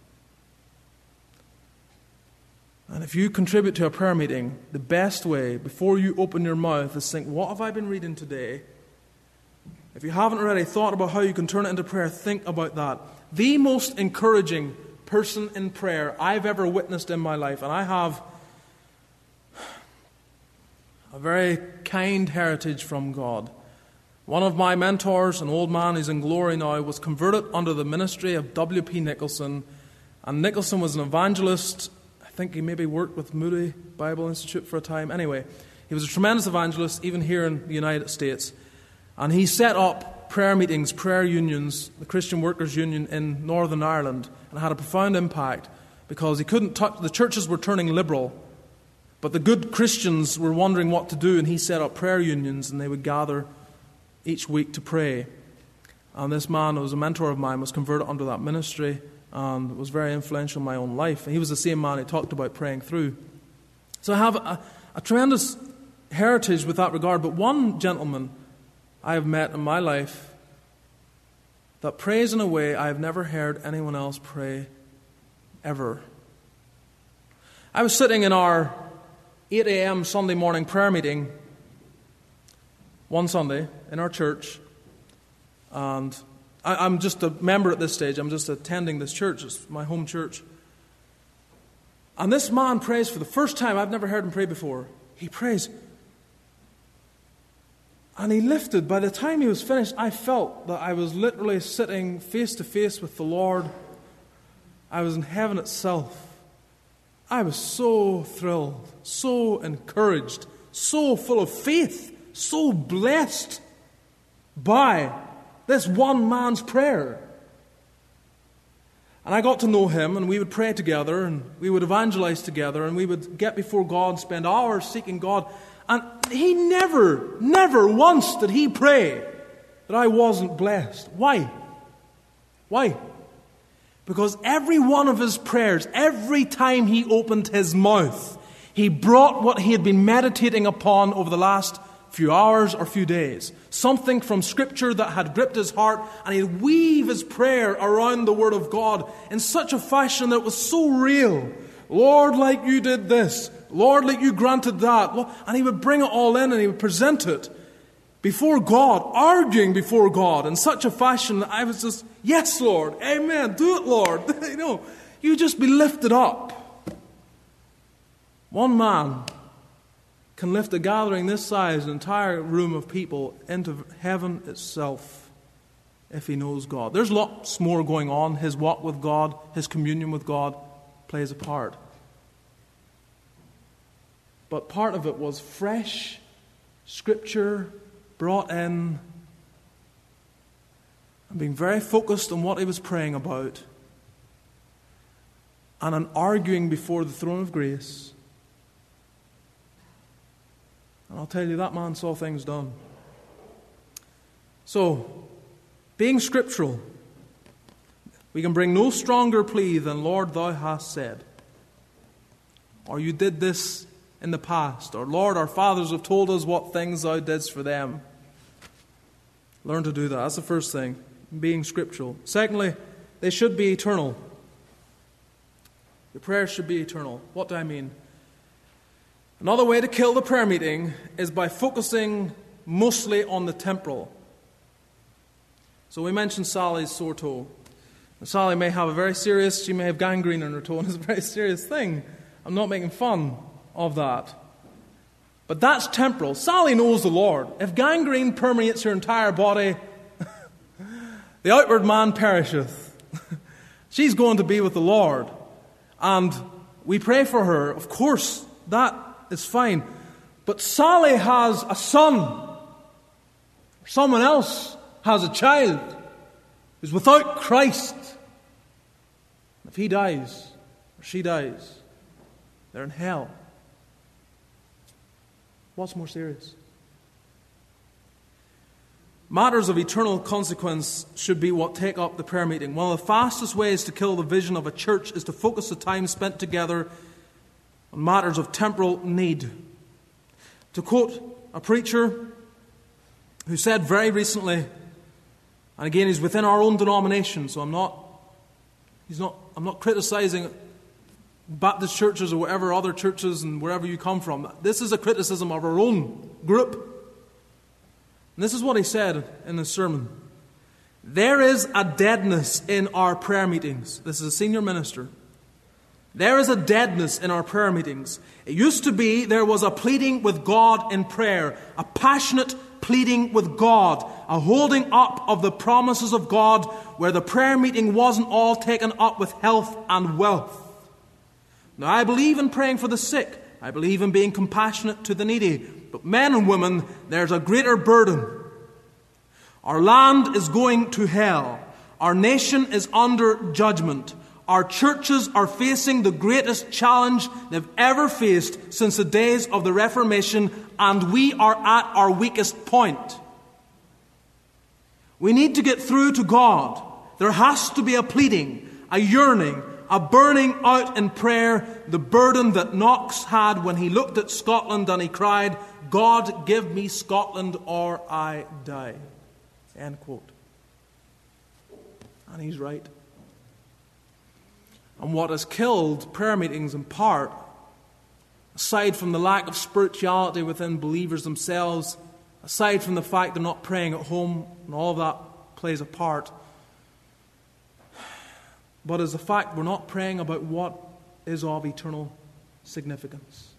And if you contribute to a prayer meeting, the best way, before you open your mouth, is think, what have I been reading today? If you haven't already thought about how you can turn it into prayer, think about that. The most encouraging person in prayer I've ever witnessed in my life, and I have a very kind heritage from God. One of my mentors, an old man who's in glory now, was converted under the ministry of W.P. Nicholson. And Nicholson was an evangelist. I think he maybe worked with Moody Bible Institute for a time. Anyway, he was a tremendous evangelist, even here in the United States. And he set up prayer meetings, prayer unions, the Christian Workers' Union in Northern Ireland, and had a profound impact because he couldn't touch, the churches were turning liberal, but the good Christians were wondering what to do, and he set up prayer unions, and they would gather each week to pray. And this man, who was a mentor of mine, was converted under that ministry and was very influential in my own life. And he was the same man who talked about praying through. So I have a tremendous heritage with that regard. But one gentleman I have met in my life that prays in a way I have never heard anyone else pray ever. I was sitting in our 8 a.m. Sunday morning prayer meeting one Sunday in our church, and I'm just a member at this stage. I'm just attending this church. It's my home church. And this man prays for the first time. I've never heard him pray before. He prays. And he lifted. By the time he was finished, I felt that I was literally sitting face to face with the Lord. I was in heaven itself. I was so thrilled, so encouraged, so full of faith, so blessed. by this one man's prayer. And I got to know him, and we would pray together, and we would evangelize together, and we would get before God, spend hours seeking God. And he never once did he pray that I wasn't blessed. Why? Why? Because every one of his prayers, every time he opened his mouth, he brought what he had been meditating upon over the last few hours or few days. Something from Scripture that had gripped his heart, and he'd weave his prayer around the Word of God in such a fashion that it was so real. Lord, like you did this. Lord, like you granted that. And he would bring it all in and he would present it before God, arguing before God in such a fashion that I was just, yes, Lord, amen, do it, Lord. You just be lifted up. One man can lift a gathering this size, an entire room of people, into heaven itself if he knows God. There's lots more going on. His walk with God, his communion with God plays a part. But part of it was fresh Scripture brought in and being very focused on what he was praying about and an arguing before the throne of grace. And I'll tell you, that man saw things done. So, being scriptural, we can bring no stronger plea than, Lord, thou hast said. Or you did this in the past. Or, Lord, our fathers have told us what things thou didst for them. Learn to do that. That's the first thing, being scriptural. Secondly, they should be eternal. Your prayers should be eternal. What do I mean? Another way to kill the prayer meeting is by focusing mostly on the temporal. So we mentioned Sally's sore toe. Sally may have she may have gangrene in her toe, and it's a very serious thing. I'm not making fun of that. But that's temporal. Sally knows the Lord. If gangrene permeates her entire body, the outward man perisheth. She's going to be with the Lord. And we pray for her. Of course, that is fine. But Sally has a son. Someone else has a child who's without Christ. If he dies, or she dies, they're in hell. What's more serious? Matters of eternal consequence should be what take up the prayer meeting. One of the fastest ways to kill the vision of a church is to focus the time spent together on matters of temporal need. To quote a preacher who said very recently, and again he's within our own denomination, so I'm not criticizing Baptist churches or whatever other churches and wherever you come from. This is a criticism of our own group. And this is what he said in his sermon. There is a deadness in our prayer meetings. This is a senior minister. There is a deadness in our prayer meetings. It used to be there was a pleading with God in prayer, a passionate pleading with God, a holding up of the promises of God where the prayer meeting wasn't all taken up with health and wealth. Now, I believe in praying for the sick. I believe in being compassionate to the needy. But men and women, there's a greater burden. Our land is going to hell. Our nation is under judgment. Our churches are facing the greatest challenge they've ever faced since the days of the Reformation, and we are at our weakest point. We need to get through to God. There has to be a pleading, a yearning, a burning out in prayer, the burden that Knox had when he looked at Scotland and he cried, God, give me Scotland or I die. End quote. And he's right. And what has killed prayer meetings in part, aside from the lack of spirituality within believers themselves, aside from the fact they're not praying at home, and all of that plays a part, but is the fact we're not praying about what is of eternal significance.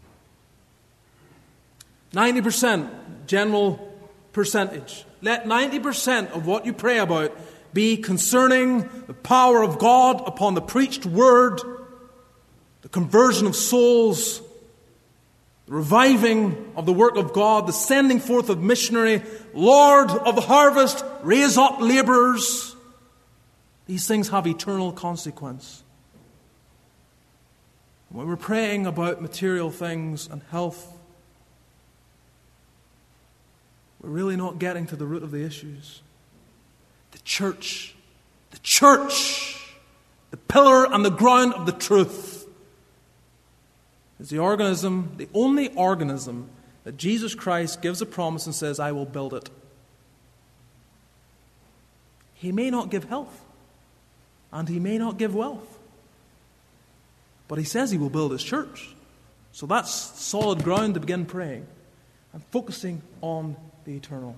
90% general percentage. Let 90% of what you pray about be concerning the power of God upon the preached word, the conversion of souls, the reviving of the work of God, the sending forth of missionary, Lord of the harvest, raise up laborers. These things have eternal consequence. When we're praying about material things and health, we're really not getting to the root of the issues. The church, the pillar and the ground of the truth, is the organism, the only organism that Jesus Christ gives a promise and says, I will build it. He may not give health, and he may not give wealth, but he says he will build his church. So that's solid ground to begin praying and focusing on the eternal.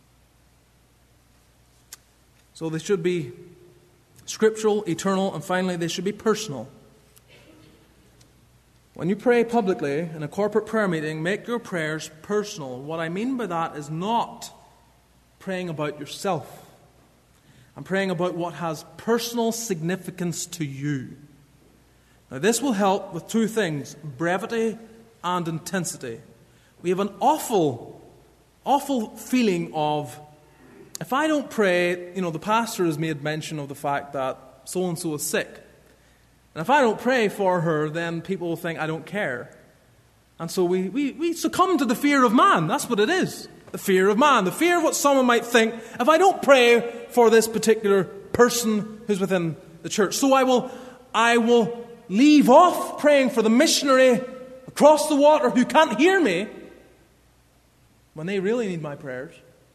So they should be scriptural, eternal, and finally they should be personal. When you pray publicly in a corporate prayer meeting, make your prayers personal. What I mean by that is not praying about yourself. I'm praying about what has personal significance to you. Now this will help with two things, brevity and intensity. We have an awful feeling of, if I don't pray, the pastor has made mention of the fact that so-and-so is sick. And if I don't pray for her, then people will think I don't care. And so we succumb to the fear of man. That's what it is. The fear of man. The fear of what someone might think if I don't pray for this particular person who's within the church. So I will leave off praying for the missionary across the water who can't hear me when they really need my prayers.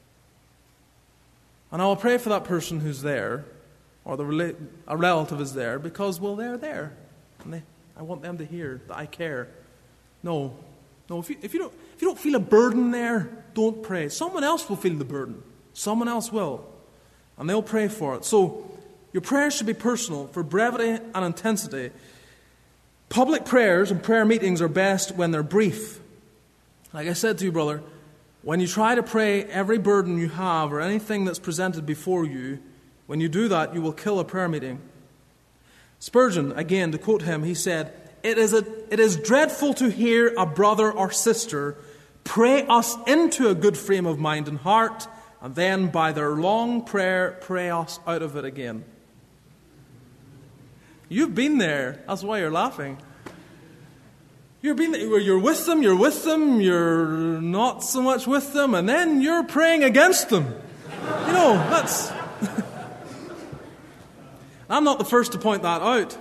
And I will pray for that person who's there, or a relative is there, because, they're there. And I want them to hear that I care. No, if you don't feel a burden there, don't pray. Someone else will feel the burden. Someone else will. And they'll pray for it. So your prayers should be personal for brevity and intensity. Public prayers and prayer meetings are best when they're brief. Like I said to you, brother, when you try to pray every burden you have or anything that's presented before you, when you do that, you will kill a prayer meeting. Spurgeon, again, to quote him, he said, It is dreadful to hear a brother or sister pray us into a good frame of mind and heart, and then by their long prayer, pray us out of it again. You've been there. That's why you're laughing. You're with them, you're not so much with them, and then you're praying against them. That's... I'm not the first to point that out.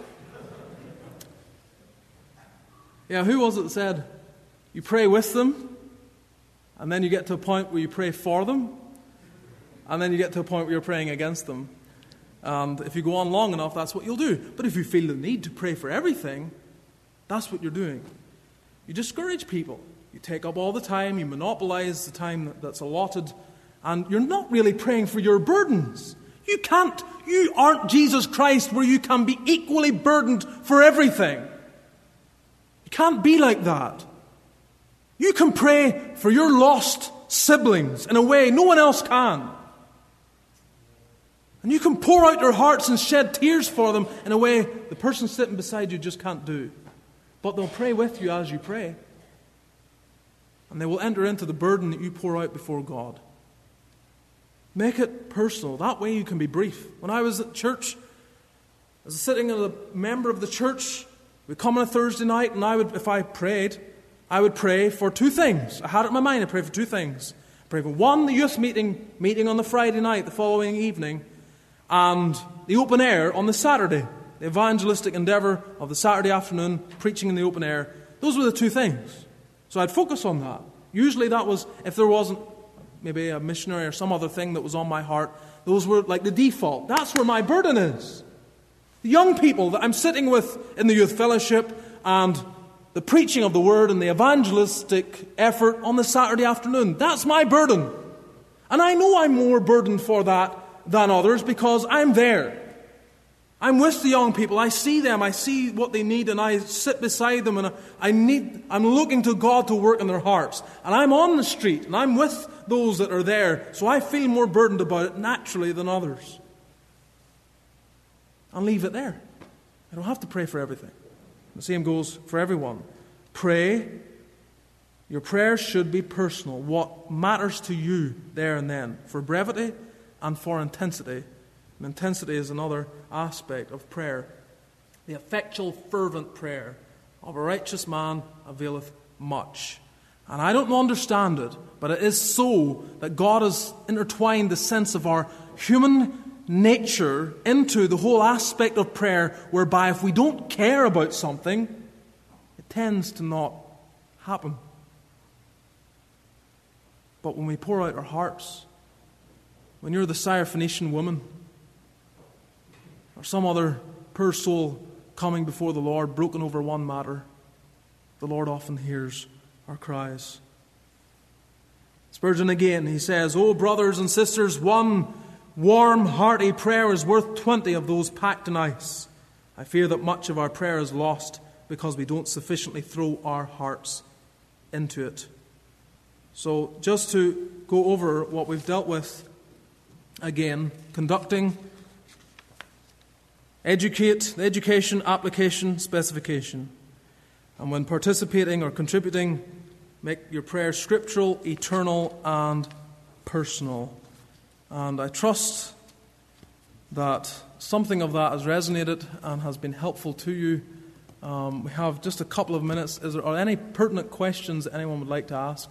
Yeah, who was it that said, you pray with them, and then you get to a point where you pray for them, and then you get to a point where you're praying against them. And if you go on long enough, that's what you'll do. But if you feel the need to pray for everything, that's what you're doing. You discourage people. You take up all the time, you monopolize the time that's allotted, and you're not really praying for your burdens. You aren't Jesus Christ where you can be equally burdened for everything. You can't be like that. You can pray for your lost siblings in a way no one else can. And you can pour out your hearts and shed tears for them in a way the person sitting beside you just can't do. But they'll pray with you as you pray. And they will enter into the burden that you pour out before God. Make it personal. That way you can be brief. When I was at church, as sitting as a member of the church, we'd come on a Thursday night, and if I prayed, I would pray for two things. I had it in my mind, I'd pray for two things. I'd pray for one, the youth meeting on the Friday night, the following evening, and the open air on the Saturday. The evangelistic endeavour of the Saturday afternoon, preaching in the open air. Those were the two things. So I'd focus on that. Usually that was, if there wasn't maybe a missionary or some other thing that was on my heart, those were like the default. That's where my burden is. The young people that I'm sitting with in the youth fellowship and the preaching of the word and the evangelistic effort on the Saturday afternoon. That's my burden. And I know I'm more burdened for that than others because I'm there. I'm with the young people. I see them. I see what they need, and I sit beside them, and I'm looking to God to work in their hearts. And I'm on the street, and I'm with those that are there, so I feel more burdened about it naturally than others. I'll leave it there. I don't have to pray for everything. The same goes for everyone. Pray Your prayers should be personal. What matters to you there and then, for brevity and for intensity. And intensity is another aspect of prayer. The effectual, fervent prayer of a righteous man availeth much. And I don't understand it, but it is so that God has intertwined the sense of our human nature into the whole aspect of prayer, whereby if we don't care about something, it tends to not happen. But when we pour out our hearts, when you're the Syrophoenician woman, or some other poor soul coming before the Lord, broken over one matter, the Lord often hears our cries. Spurgeon again, he says, "Oh, brothers and sisters, one warm, hearty prayer is worth 20 of those packed in ice. I fear that much of our prayer is lost because we don't sufficiently throw our hearts into it." So just to go over what we've dealt with again, conducting, educate, the education, application, specification. And when participating or contributing, make your prayer scriptural, eternal, and personal. And I trust that something of that has resonated and has been helpful to you. We have just a couple of minutes. Are there any pertinent questions that anyone would like to ask?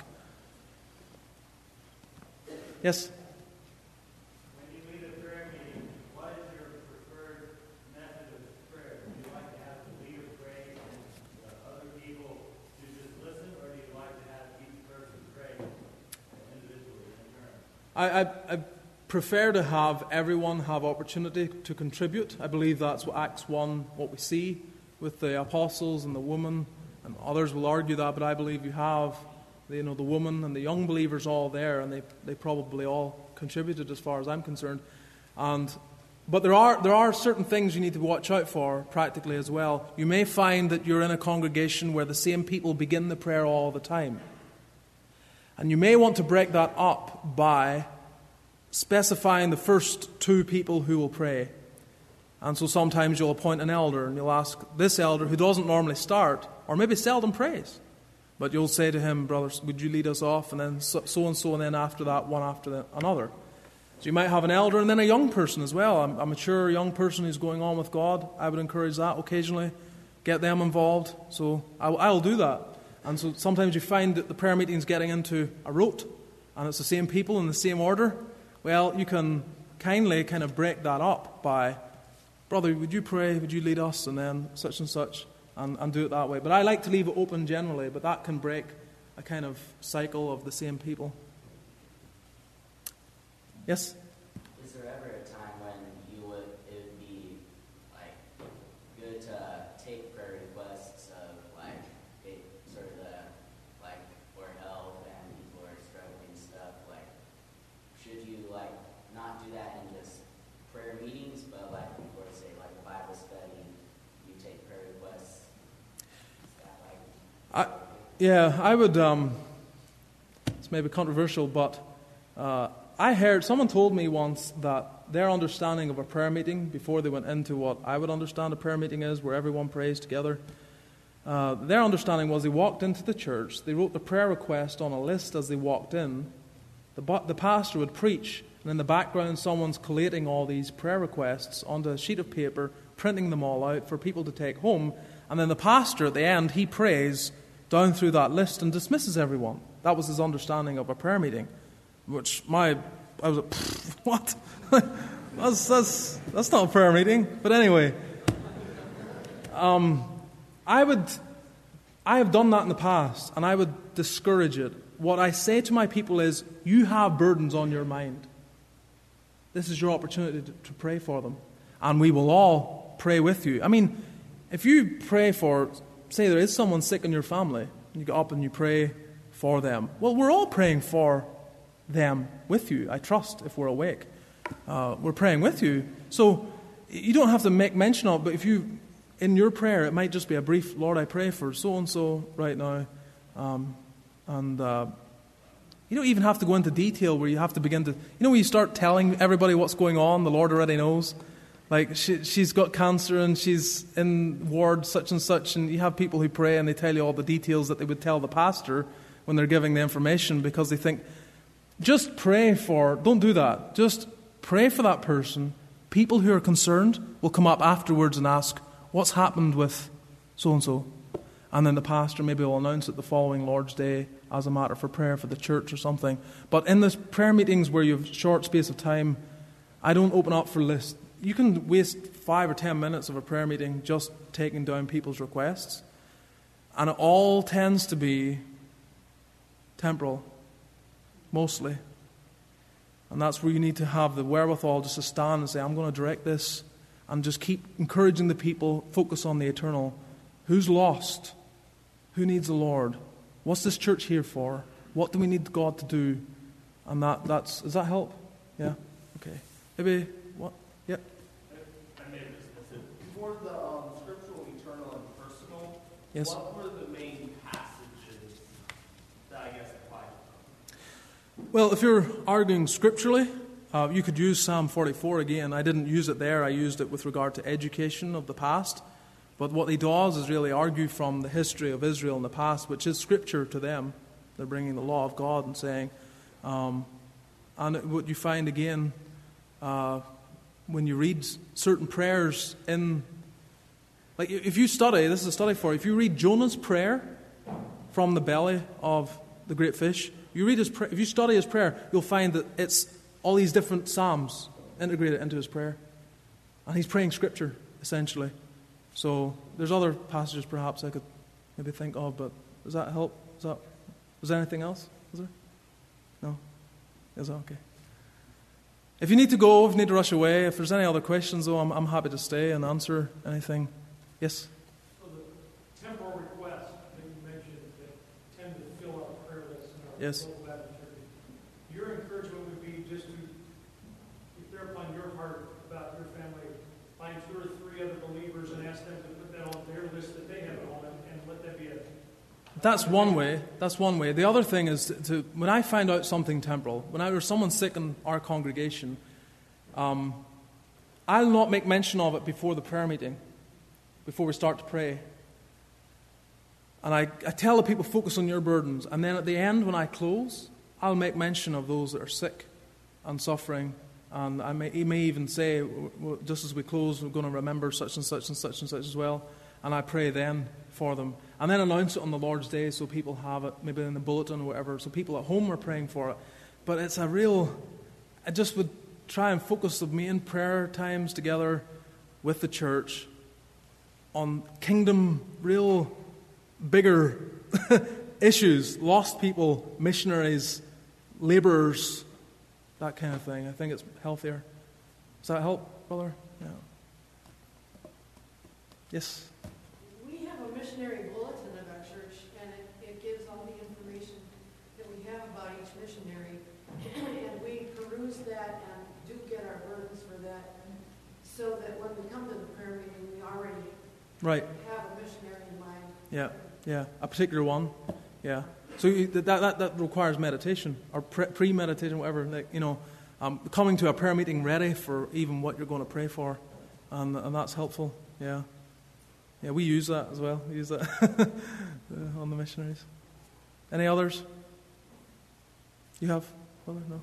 Yes? When you lead a prayer meeting, what is your preferred method of prayer? Do you like to have the leader pray and other people to just listen, or do you like to have each person pray individually in turn? I prefer to have everyone have opportunity to contribute. I believe that's what Acts 1, what we see with the apostles and the woman, and others will argue that, but I believe you have the woman and the young believers all there, and they probably all contributed as far as I'm concerned. But there are certain things you need to watch out for practically as well. You may find that you're in a congregation where the same people begin the prayer all the time. And you may want to break that up by specifying the first two people who will pray. And so sometimes you'll appoint an elder and you'll ask this elder, who doesn't normally start, or maybe seldom prays, but you'll say to him, "Brothers, would you lead us off?" And then so and so, and then after that, one after another. So you might have an elder and then a young person as well, a mature young person who's going on with God. I would encourage that occasionally. Get them involved. So I'll do that. And so sometimes you find that the prayer meeting's getting into a rote, and it's the same people in the same order. Well, you can kindly kind of break that up by, "Brother, would you pray? Would you lead us?" And then such and such, and do it that way. But I like to leave it open generally, but that can break a kind of cycle of the same people. Yes? Is there ever a time when it would be like good to take prayer requests of sort of for health and people are struggling stuff? Should you not do that in just prayer meetings, but before say a Bible study, you take prayer requests? Is that I would. It's maybe controversial, but I heard someone told me once that their understanding of a prayer meeting, before they went into what I would understand a prayer meeting is, where everyone prays together, their understanding was they walked into the church, they wrote the prayer request on a list as they walked in. The pastor would preach, and in the background someone's collating all these prayer requests onto a sheet of paper, printing them all out for people to take home, and then the pastor at the end, he prays down through that list and dismisses everyone. That was his understanding of a prayer meeting, which I was like, what? that's not a prayer meeting. But anyway, I have done that in the past, and I would discourage it. What I say to my people is, you have burdens on your mind. This is your opportunity to pray for them. And we will all pray with you. I mean, if you pray for, say there is someone sick in your family, and you get up and you pray for them. Well, we're all praying for them with you, I trust, if we're awake. We're praying with you. So you don't have to make mention of it, but if you, in your prayer, it might just be a brief, "Lord, I pray for so-and-so right now." You don't even have to go into detail where you have to begin to, when you start telling everybody what's going on, the Lord already knows. Like she's got cancer and she's in ward such and such, and you have people who pray and they tell you all the details that they would tell the pastor. when they're giving the information, because they think, just pray for, don't do that. Just pray for that person. People who are concerned will come up afterwards and ask, what's happened with so-and-so? And then the pastor maybe will announce it the following Lord's Day as a matter for prayer for the church or something. But in the prayer meetings where you have short space of time, I don't open up for lists. You can waste 5 or 10 minutes of a prayer meeting just taking down people's requests. And it all tends to be temporal, mostly. And that's where you need to have the wherewithal just to stand and say, I'm going to direct this, and just keep encouraging the people, focus on the eternal. Who's lost? Who needs the Lord? What's this church here for? What do we need God to do? And does that help? Yeah? Okay. Maybe, what? Yep. I may have just missed it. For the scriptural, eternal, and personal, Yes. what were the main passages that I guess apply to them? Well, if you're arguing scripturally, you could use Psalm 44 again. I didn't use it there. I used it with regard to education of the past. But what he does is really argue from the history of Israel in the past, which is scripture to them. They're bringing the law of God and saying, and what you find again, when you read certain prayers in, like if you study, this is a study for you, if you read Jonah's prayer from the belly of the great fish, you read his if you study his prayer, you'll find that it's all these different psalms integrated into his prayer. And he's praying scripture, essentially. So there's other passages perhaps I could maybe think of, but does that help? Was there anything else? Was there? No? Is that okay? If you need to go, if you need to rush away, if there's any other questions, though, I'm happy to stay and answer anything. Yes? So the temporal requests that you mentioned that tend to fill our prayer lists in our Yes. local Baptist churches, your encouragement would be just to, if they're upon your heart about your family, find 2 or 3 other believers and ask them to put that on their list that they have at home and let that be a... That's one way. That's one way. The other thing is when I find out something temporal, when there's someone sick in our congregation, I'll not make mention of it before the prayer meeting, before we start to pray. And I tell the people, focus on your burdens. And then at the end, when I close, I'll make mention of those that are sick and suffering. And he may even say, just as we close, we're going to remember such and such and such and such as well. And I pray then for them. And then announce it on the Lord's Day so people have it, maybe in the bulletin or whatever, so people at home are praying for it. But it's I just would try and focus the main prayer times together with the church on kingdom, real bigger issues, lost people, missionaries, laborers, that kind of thing. I think it's healthier. Does that help, brother? Yeah. Yes? We have a missionary bulletin at our church, and it gives all the information that we have about each missionary. And we peruse that and do get our burdens for that, so that when we come to the prayer meeting, we already have a missionary in mind. Yeah, a particular one. Yeah. So that requires meditation or pre-meditation, whatever. Coming to a prayer meeting ready for even what you're going to pray for, and that's helpful. Yeah. Yeah, we use that as well. We use that on the missionaries. Any others? You have? Brother? No?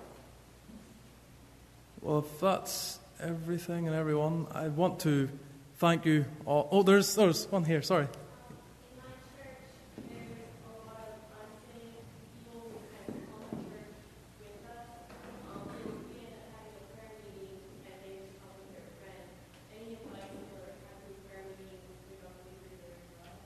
Well, if that's everything and everyone, I want to thank you all. Oh, there's one here, sorry. In my church, there's a lot of unsaved people who kind of come to church with us. And we end up having a prayer meeting, and they just come with their friends. Any advice for having prayer meetings with unbelievers there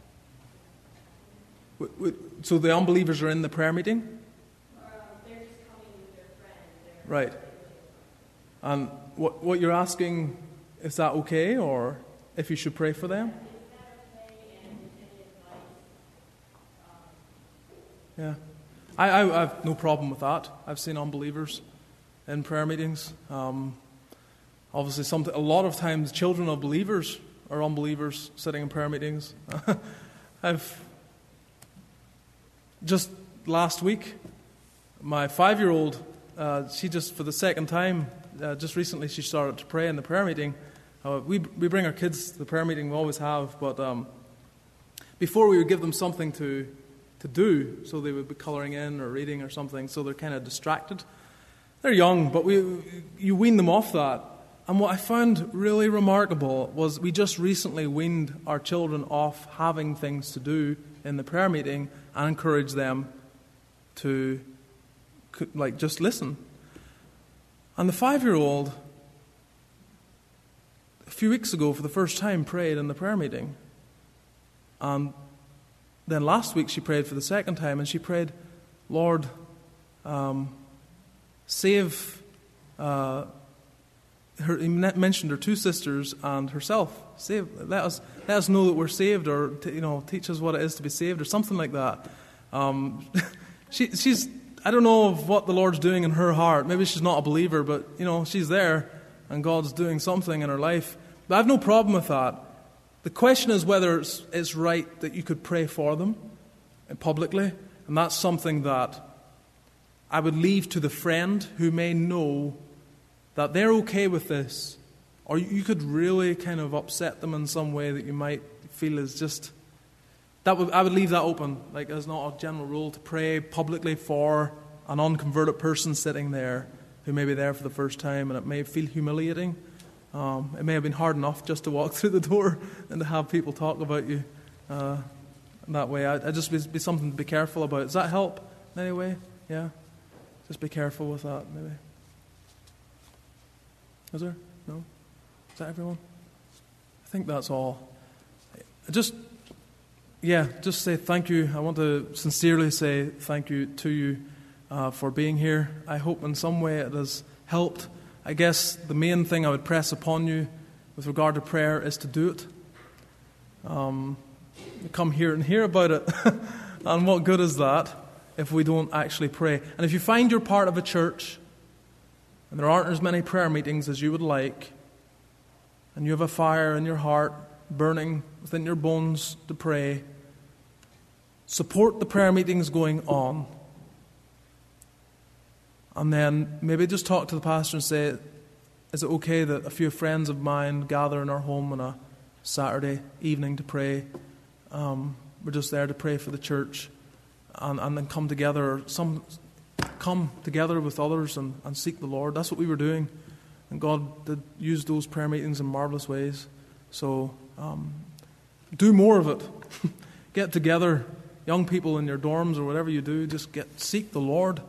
as well? So the unbelievers are in the prayer meeting? They're just coming with their friends. Right. And what you're asking, is that okay, or if you should pray for them? Yeah. I have no problem with that. I've seen unbelievers in prayer meetings. Obviously, a lot of times children of believers are unbelievers sitting in prayer meetings. Just last week, my 5-year-old, she just for the second time, just recently she started to pray in the prayer meeting. We bring our kids to the prayer meeting, we always have, but before we would give them something to to do. So they would be colouring in or reading or something, so they're kind of distracted. They're young, but you wean them off that. And what I found really remarkable was we just recently weaned our children off having things to do in the prayer meeting and encouraged them to just listen. And the 5-year-old, a few weeks ago for the first time, prayed in the prayer meeting. And then last week she prayed for the second time, and she prayed, Lord, save her. He mentioned her 2 sisters and herself. Let us know that we're saved, or teach us what it is to be saved, or something like that. She's I don't know what the Lord's doing in her heart. Maybe she's not a believer, but she's there, and God's doing something in her life. But I have no problem with that. The question is whether it's right that you could pray for them publicly, and that's something that I would leave to the friend who may know that they're okay with this, or you could really kind of upset them in some way that you might feel is just... I would leave that open. There's not a general rule to pray publicly for an unconverted person sitting there who may be there for the first time, and it may feel humiliating. It may have been hard enough just to walk through the door and to have people talk about you that way. I'd just be something to be careful about. Does that help in any way? Yeah? Just be careful with that, maybe. Is there? No? Is that everyone? I think that's all. Just say thank you. I want to sincerely say thank you to you for being here. I hope in some way it has helped. I guess the main thing I would press upon you with regard to prayer is to do it. You come here and hear about it. And what good is that if we don't actually pray? And if you find you're part of a church and there aren't as many prayer meetings as you would like, and you have a fire in your heart burning within your bones to pray, support the prayer meetings going on. And then maybe just talk to the pastor and say, is it okay that a few friends of mine gather in our home on a Saturday evening to pray? We're just there to pray for the church, and then come together. Come together with others and seek the Lord. That's what we were doing. And God did use those prayer meetings in marvelous ways. So do more of it. Get together, young people in your dorms or whatever you do. Just seek the Lord.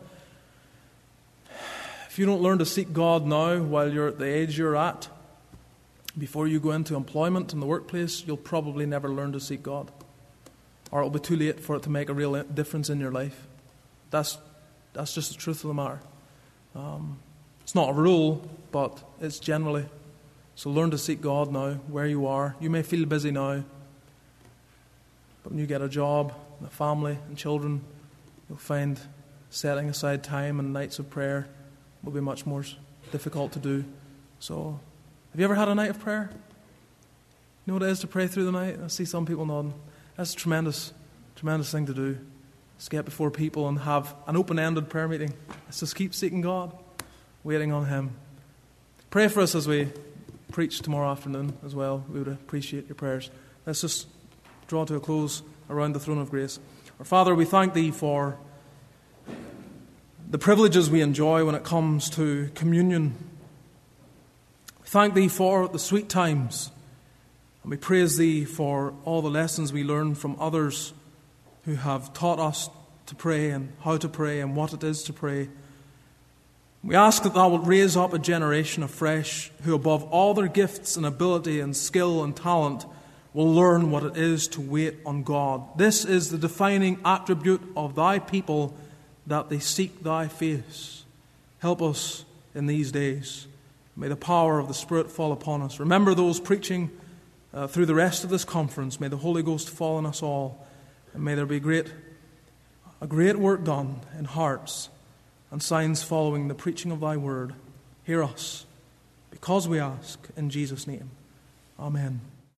If you don't learn to seek God now while you're at the age you're at, before you go into employment in the workplace, you'll probably never learn to seek God. Or it'll be too late for it to make a real difference in your life. That's just the truth of the matter. It's not a rule, but it's generally. So learn to seek God now, where you are. You may feel busy now, but when you get a job, and a family, and children, you'll find setting aside time and nights of prayer will be much more difficult to do. So, have you ever had a night of prayer? You know what it is to pray through the night? I see some people nodding. That's a tremendous thing to do. Just get before people and have an open-ended prayer meeting. Let's just keep seeking God, waiting on Him. Pray for us as we preach tomorrow afternoon as well. We would appreciate your prayers. Let's just draw to a close around the throne of grace. Our Father, we thank Thee for the privileges we enjoy when it comes to communion. We thank Thee for the sweet times, and we praise Thee for all the lessons we learn from others who have taught us to pray and how to pray and what it is to pray. We ask that Thou wilt raise up a generation afresh who, above all their gifts and ability and skill and talent, will learn what it is to wait on God. This is the defining attribute of Thy people, that they seek Thy face. Help us in these days. May the power of the Spirit fall upon us. Remember those preaching through the rest of this conference. May the Holy Ghost fall on us all. And may there be a great work done in hearts and signs following the preaching of Thy word. Hear us, because we ask in Jesus' name. Amen.